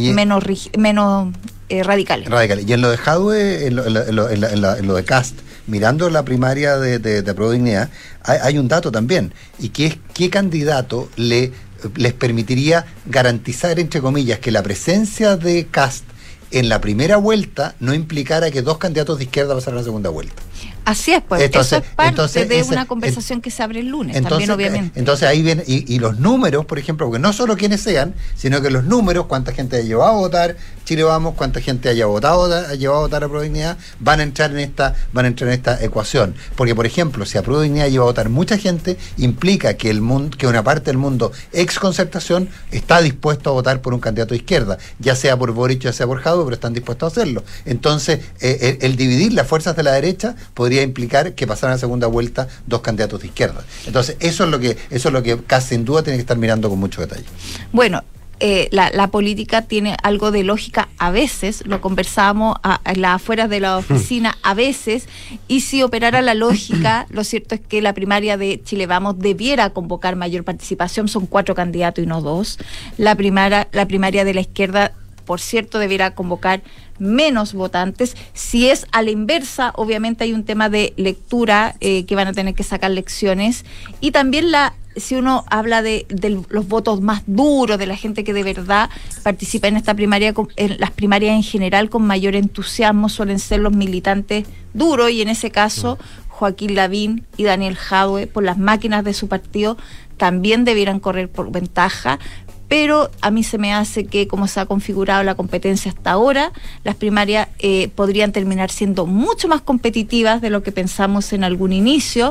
radicales. Y en lo de Jadwe, en lo de Kast, mirando la primaria de Apruebo Dignidad, hay un dato también, y que es qué candidato les permitiría garantizar, entre comillas, que la presencia de Kast en la primera vuelta no implicara que dos candidatos de izquierda pasaran a la segunda vuelta. Así es, pues eso es parte de una conversación que se abre el lunes, también obviamente. Entonces ahí viene, y los números, por ejemplo, porque no solo quienes sean, sino que los números, cuánta gente ha llevado a votar Chile Vamos, cuánta gente ha llevado a votar a Apruebo Dignidad, van a entrar en esta ecuación. Porque, por ejemplo, si Apruebo Dignidad lleva a votar mucha gente, implica que una parte del mundo ex concertación está dispuesto a votar por un candidato de izquierda, ya sea por Boric, ya sea por Jadwe, pero están dispuestos a hacerlo. Entonces, el dividir las fuerzas de la derecha podría implicar que pasaran a segunda vuelta dos candidatos de izquierda. Entonces, eso es lo que casi sin duda tiene que estar mirando con mucho detalle. Bueno, la política tiene algo de lógica a veces, lo conversábamos afuera de la oficina a veces, y si operara la lógica, lo cierto es que la primaria de Chile Vamos debiera convocar mayor participación, son 4 candidatos y no 2. La primaria de la izquierda, por cierto, debiera convocar menos votantes. Si es a la inversa, obviamente hay un tema de lectura, que van a tener que sacar lecciones, y también si uno habla de los votos más duros, de la gente que de verdad participa en esta primaria, en las primarias en general con mayor entusiasmo, suelen ser los militantes duros, y en ese caso Joaquín Lavín y Daniel Jadwe, por las máquinas de su partido, también debieran correr por ventaja. Pero a mí se me hace que, como se ha configurado la competencia hasta ahora, las primarias podrían terminar siendo mucho más competitivas de lo que pensamos en algún inicio,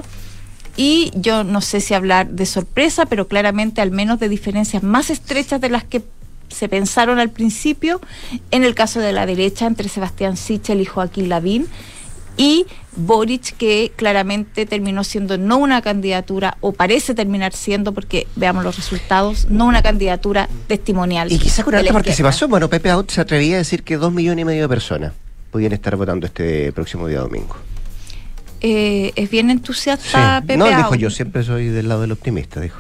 y yo no sé si hablar de sorpresa, pero claramente al menos de diferencias más estrechas de las que se pensaron al principio, en el caso de la derecha, entre Sebastián Sichel y Joaquín Lavín, y Boric, que claramente terminó siendo no una candidatura, o parece terminar siendo, porque veamos los resultados, no una candidatura testimonial. Y quizá con alta participación. Bueno, Pepe Out se atrevía a decir que 2,5 millones de personas podían estar votando este próximo día domingo. Es bien entusiasta, sí. Pepe No, Out. dijo, yo siempre soy del lado del optimista, dijo.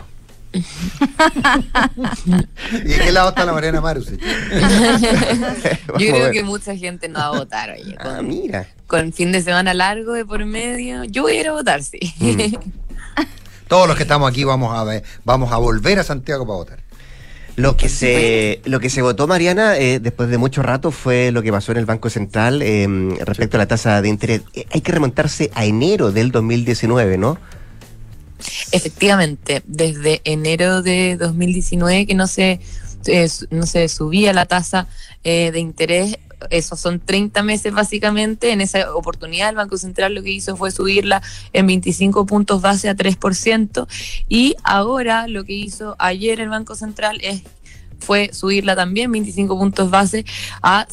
¿Y de qué lado está la Mariana Marusic? Yo creo que mucha gente no va a votar, oye. Mira. Con fin de semana largo de por medio, yo voy a ir a votar, sí. Todos los que estamos aquí vamos a volver a Santiago para votar. Lo que se votó, Mariana, después de mucho rato, fue lo que pasó en el Banco Central respecto a la tasa de interés. Hay que remontarse a enero del 2019, ¿no? Efectivamente, desde enero de 2019 que no se subía la tasa de interés. Esos son 30 meses básicamente. En esa oportunidad el Banco Central lo que hizo fue subirla en 25 puntos base a 3%, y ahora lo que hizo ayer el Banco Central fue subirla también 25 puntos base a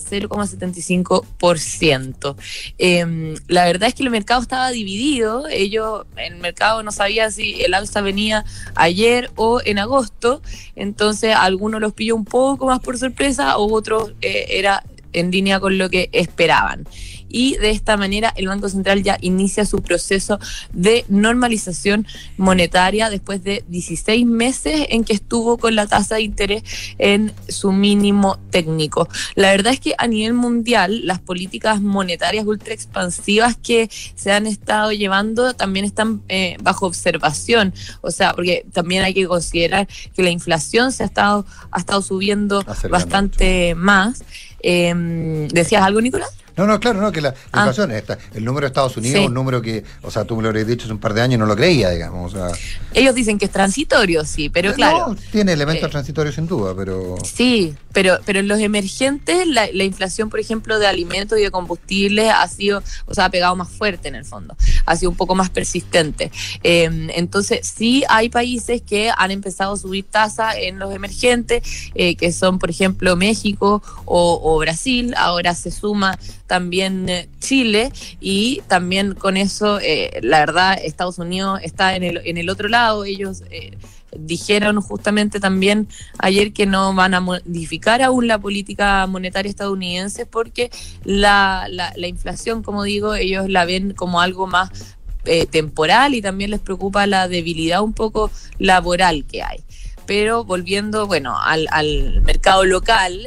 0,75%. La verdad es que el mercado estaba dividido. El mercado no sabía si el alza venía ayer o en agosto, entonces a algunos los pilló un poco más por sorpresa, o otros era en línea con lo que esperaban. y de esta manera el Banco Central ya inicia su proceso de normalización monetaria después de 16 meses en que estuvo con la tasa de interés en su mínimo técnico. La verdad es que a nivel mundial las políticas monetarias ultra expansivas que se han estado llevando también están bajo observación, o sea, porque también hay que considerar que la inflación ha estado subiendo bastante más. ¿Decías algo, Nicolás? No, claro, no, que la inflación, el número de Estados Unidos es un número que, o sea, tú me lo habrías dicho hace un par de años y no lo creía, digamos. O sea, ellos dicen que es transitorio, sí, pero claro. No, tiene elementos transitorios sin duda, pero... Sí, pero en los emergentes la inflación, por ejemplo, de alimentos y de combustibles ha pegado más fuerte en el fondo, ha sido un poco más persistente. Entonces, sí hay países que han empezado a subir tasas en los emergentes, que son, por ejemplo, México o Brasil, ahora se suma también Chile, y también con eso, la verdad, Estados Unidos está en el otro lado. Ellos dijeron justamente también ayer que no van a modificar aún la política monetaria estadounidense porque la inflación, como digo, ellos la ven como algo más temporal, y también les preocupa la debilidad un poco laboral que hay. Pero volviendo, bueno, al mercado local,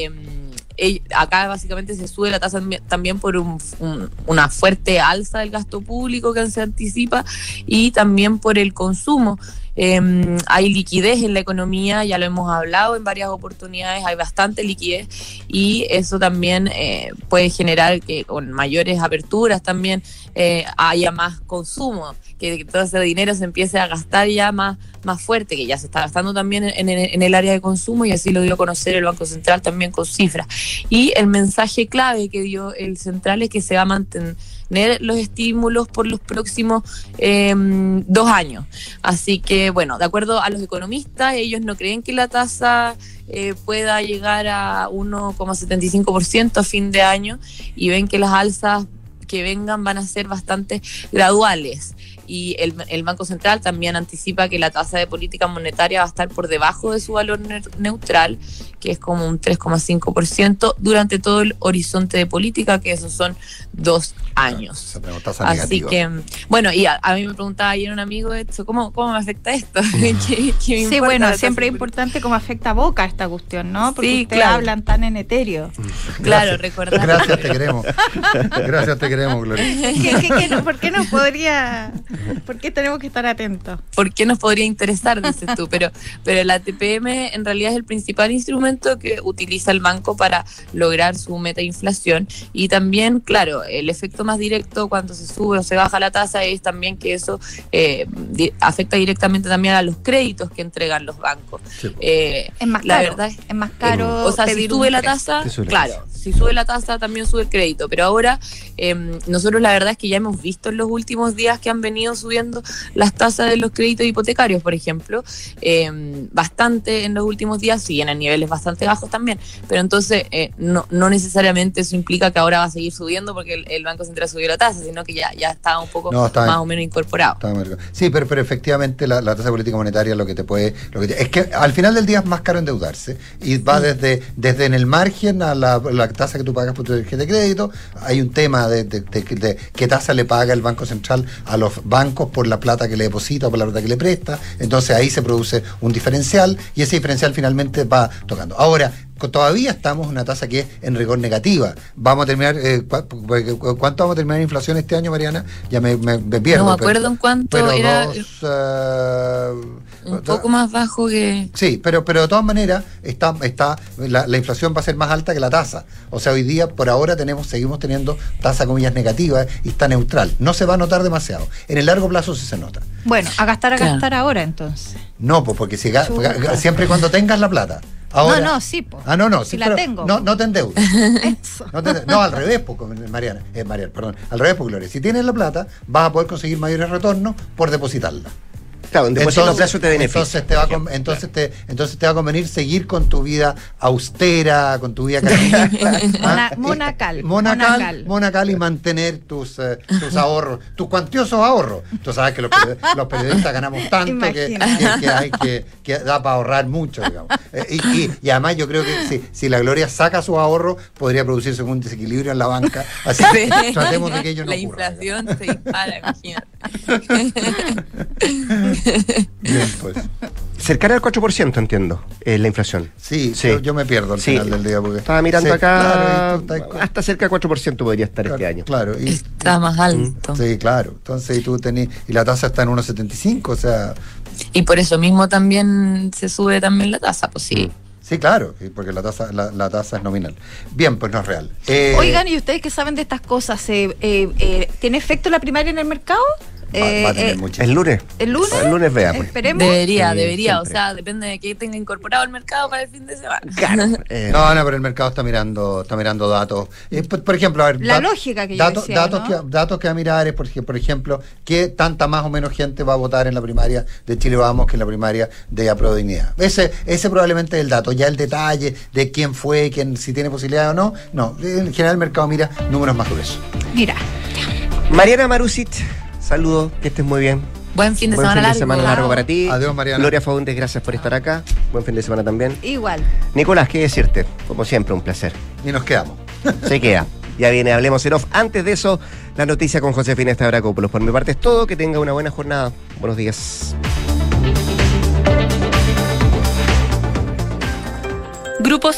acá básicamente se sube la tasa también por una fuerte alza del gasto público que se anticipa, y también por el consumo. Hay liquidez en la economía, ya lo hemos hablado en varias oportunidades, hay bastante liquidez, y eso también puede generar que con mayores aperturas también haya más consumo, que todo ese dinero se empiece a gastar ya más fuerte, que ya se está gastando también en el área de consumo, y así lo dio a conocer el Banco Central también con cifras. Y el mensaje clave que dio el Central es que se va a mantener los estímulos por los próximos 2 años. Así que, bueno, de acuerdo a los economistas, ellos no creen que la tasa pueda llegar a 1,75% a fin de año, y ven que las alzas que vengan van a ser bastante graduales. Y el Banco Central también anticipa que la tasa de política monetaria va a estar por debajo de su valor neutral, que es como un 3,5% durante todo el horizonte de política, que esos son 2 años. Así que, bueno, y a mí me preguntaba ayer un amigo esto, ¿cómo me afecta esto? ¿Qué sí, bueno, siempre es importante cómo afecta a Boca esta cuestión, ¿no? Porque sí, ustedes hablan tan en etéreo. Claro, recordar. Gracias, te queremos. Gracias, te queremos, Gloria. ¿Por qué no podría...? ¿Por qué tenemos que estar atentos? ¿Por qué nos podría interesar, dices tú? Pero la TPM en realidad es el principal instrumento que utiliza el banco para lograr su meta de inflación, y también, claro, el efecto más directo cuando se sube o se baja la tasa es también que eso afecta directamente también a los créditos que entregan los bancos. Sí. Es más caro, la verdad, es más caro. O sea, si sube la tasa, claro, si sube la tasa también sube el crédito, pero ahora nosotros la verdad es que ya hemos visto en los últimos días que han venido subiendo las tasas de los créditos hipotecarios, por ejemplo, bastante en los últimos días, siguen a niveles bastante bajos también, pero entonces no necesariamente eso implica que ahora va a seguir subiendo porque el Banco Central subió la tasa, sino que ya está un poco más o menos incorporado. Sí, pero efectivamente la tasa de política monetaria es que al final del día es más caro endeudarse, y va desde en el margen a la tasa que tú pagas por tu tarjeta de crédito. Hay un tema de qué tasa le paga el Banco Central a los bancos por la plata que le deposita o por la plata que le presta. Entonces ahí se produce un diferencial, y ese diferencial finalmente va tocando. Ahora, todavía estamos en una tasa que es en rigor negativa. Vamos a terminar, ¿cuánto vamos a terminar en inflación este año, Mariana? Ya me pierdo. No me acuerdo en cuánto era. Un poco más bajo que... Sí, pero de todas maneras la inflación va a ser más alta que la tasa. O sea, hoy día, por ahora, seguimos teniendo tasa, comillas, negativa, y está neutral. No se va a notar demasiado. En el largo plazo sí se nota. Bueno, a gastar ahora, entonces. No, pues porque siempre y cuando tengas la plata. Ahora, sí, po. No, si la tengo. No te endeudes. No, al revés, Mariana, perdón. Al revés, Gloria. Si tienes la plata, vas a poder conseguir mayores retornos por depositarla. Claro, después en los plazos te beneficia. Entonces te va a convenir seguir con tu vida austera, con tu vida monacal y mantener tus ahorros, tus cuantiosos ahorros. Tú sabes que los periodistas ganamos tanto que da para ahorrar mucho, digamos. Y además yo creo que si la Gloria saca sus ahorros, podría producirse un desequilibrio en la banca. Así que tratemos de que ello no ocurra. La inflación se dispara, imagínate. Bien, pues. Cercana al 4%, entiendo, la inflación. Sí. Yo me pierdo al final del día. Porque estaba mirando acá, hasta cerca del 4% podría estar este año. Claro. Está más alto. Sí, claro. Entonces, y la tasa está en 1,75, o sea... Y por eso mismo también se sube también la tasa, pues sí. Sí, claro, porque la tasa es nominal. Bien, pues no es real. Oigan, ¿y ustedes qué saben de estas cosas? ¿Tiene efecto la primaria en el mercado? Va a tener mucho. ¿El lunes? ¿El lunes? El lunes veamos. Esperemos. Debería, siempre. o sea, depende de que tenga incorporado el mercado para el fin de semana. Claro. No, pero el mercado está mirando datos. Por ejemplo, a ver, la lógica que yo decía, datos que va a mirar es, por ejemplo, qué tanta más o menos gente va a votar en la primaria de Chile Vamos que en la primaria de Apruebo Dignidad. Ese probablemente es el dato. Ya el detalle de quién fue, si tiene posibilidad o no. No, en general el mercado mira números más gruesos. Mira. Mariana Marusic, saludos, que estés muy bien. Buen fin de semana largo para ti. Adiós, Mariana. Gloria Faúndez, gracias por estar acá. Buen fin de semana también. Igual. Nicolás, qué decirte. Como siempre, un placer. Y nos quedamos. Se queda. Ya viene, hablemos en off. Antes de eso, la noticia con Josefina Stavrakopoulos. Por mi parte es todo. Que tenga una buena jornada. Buenos días. Grupos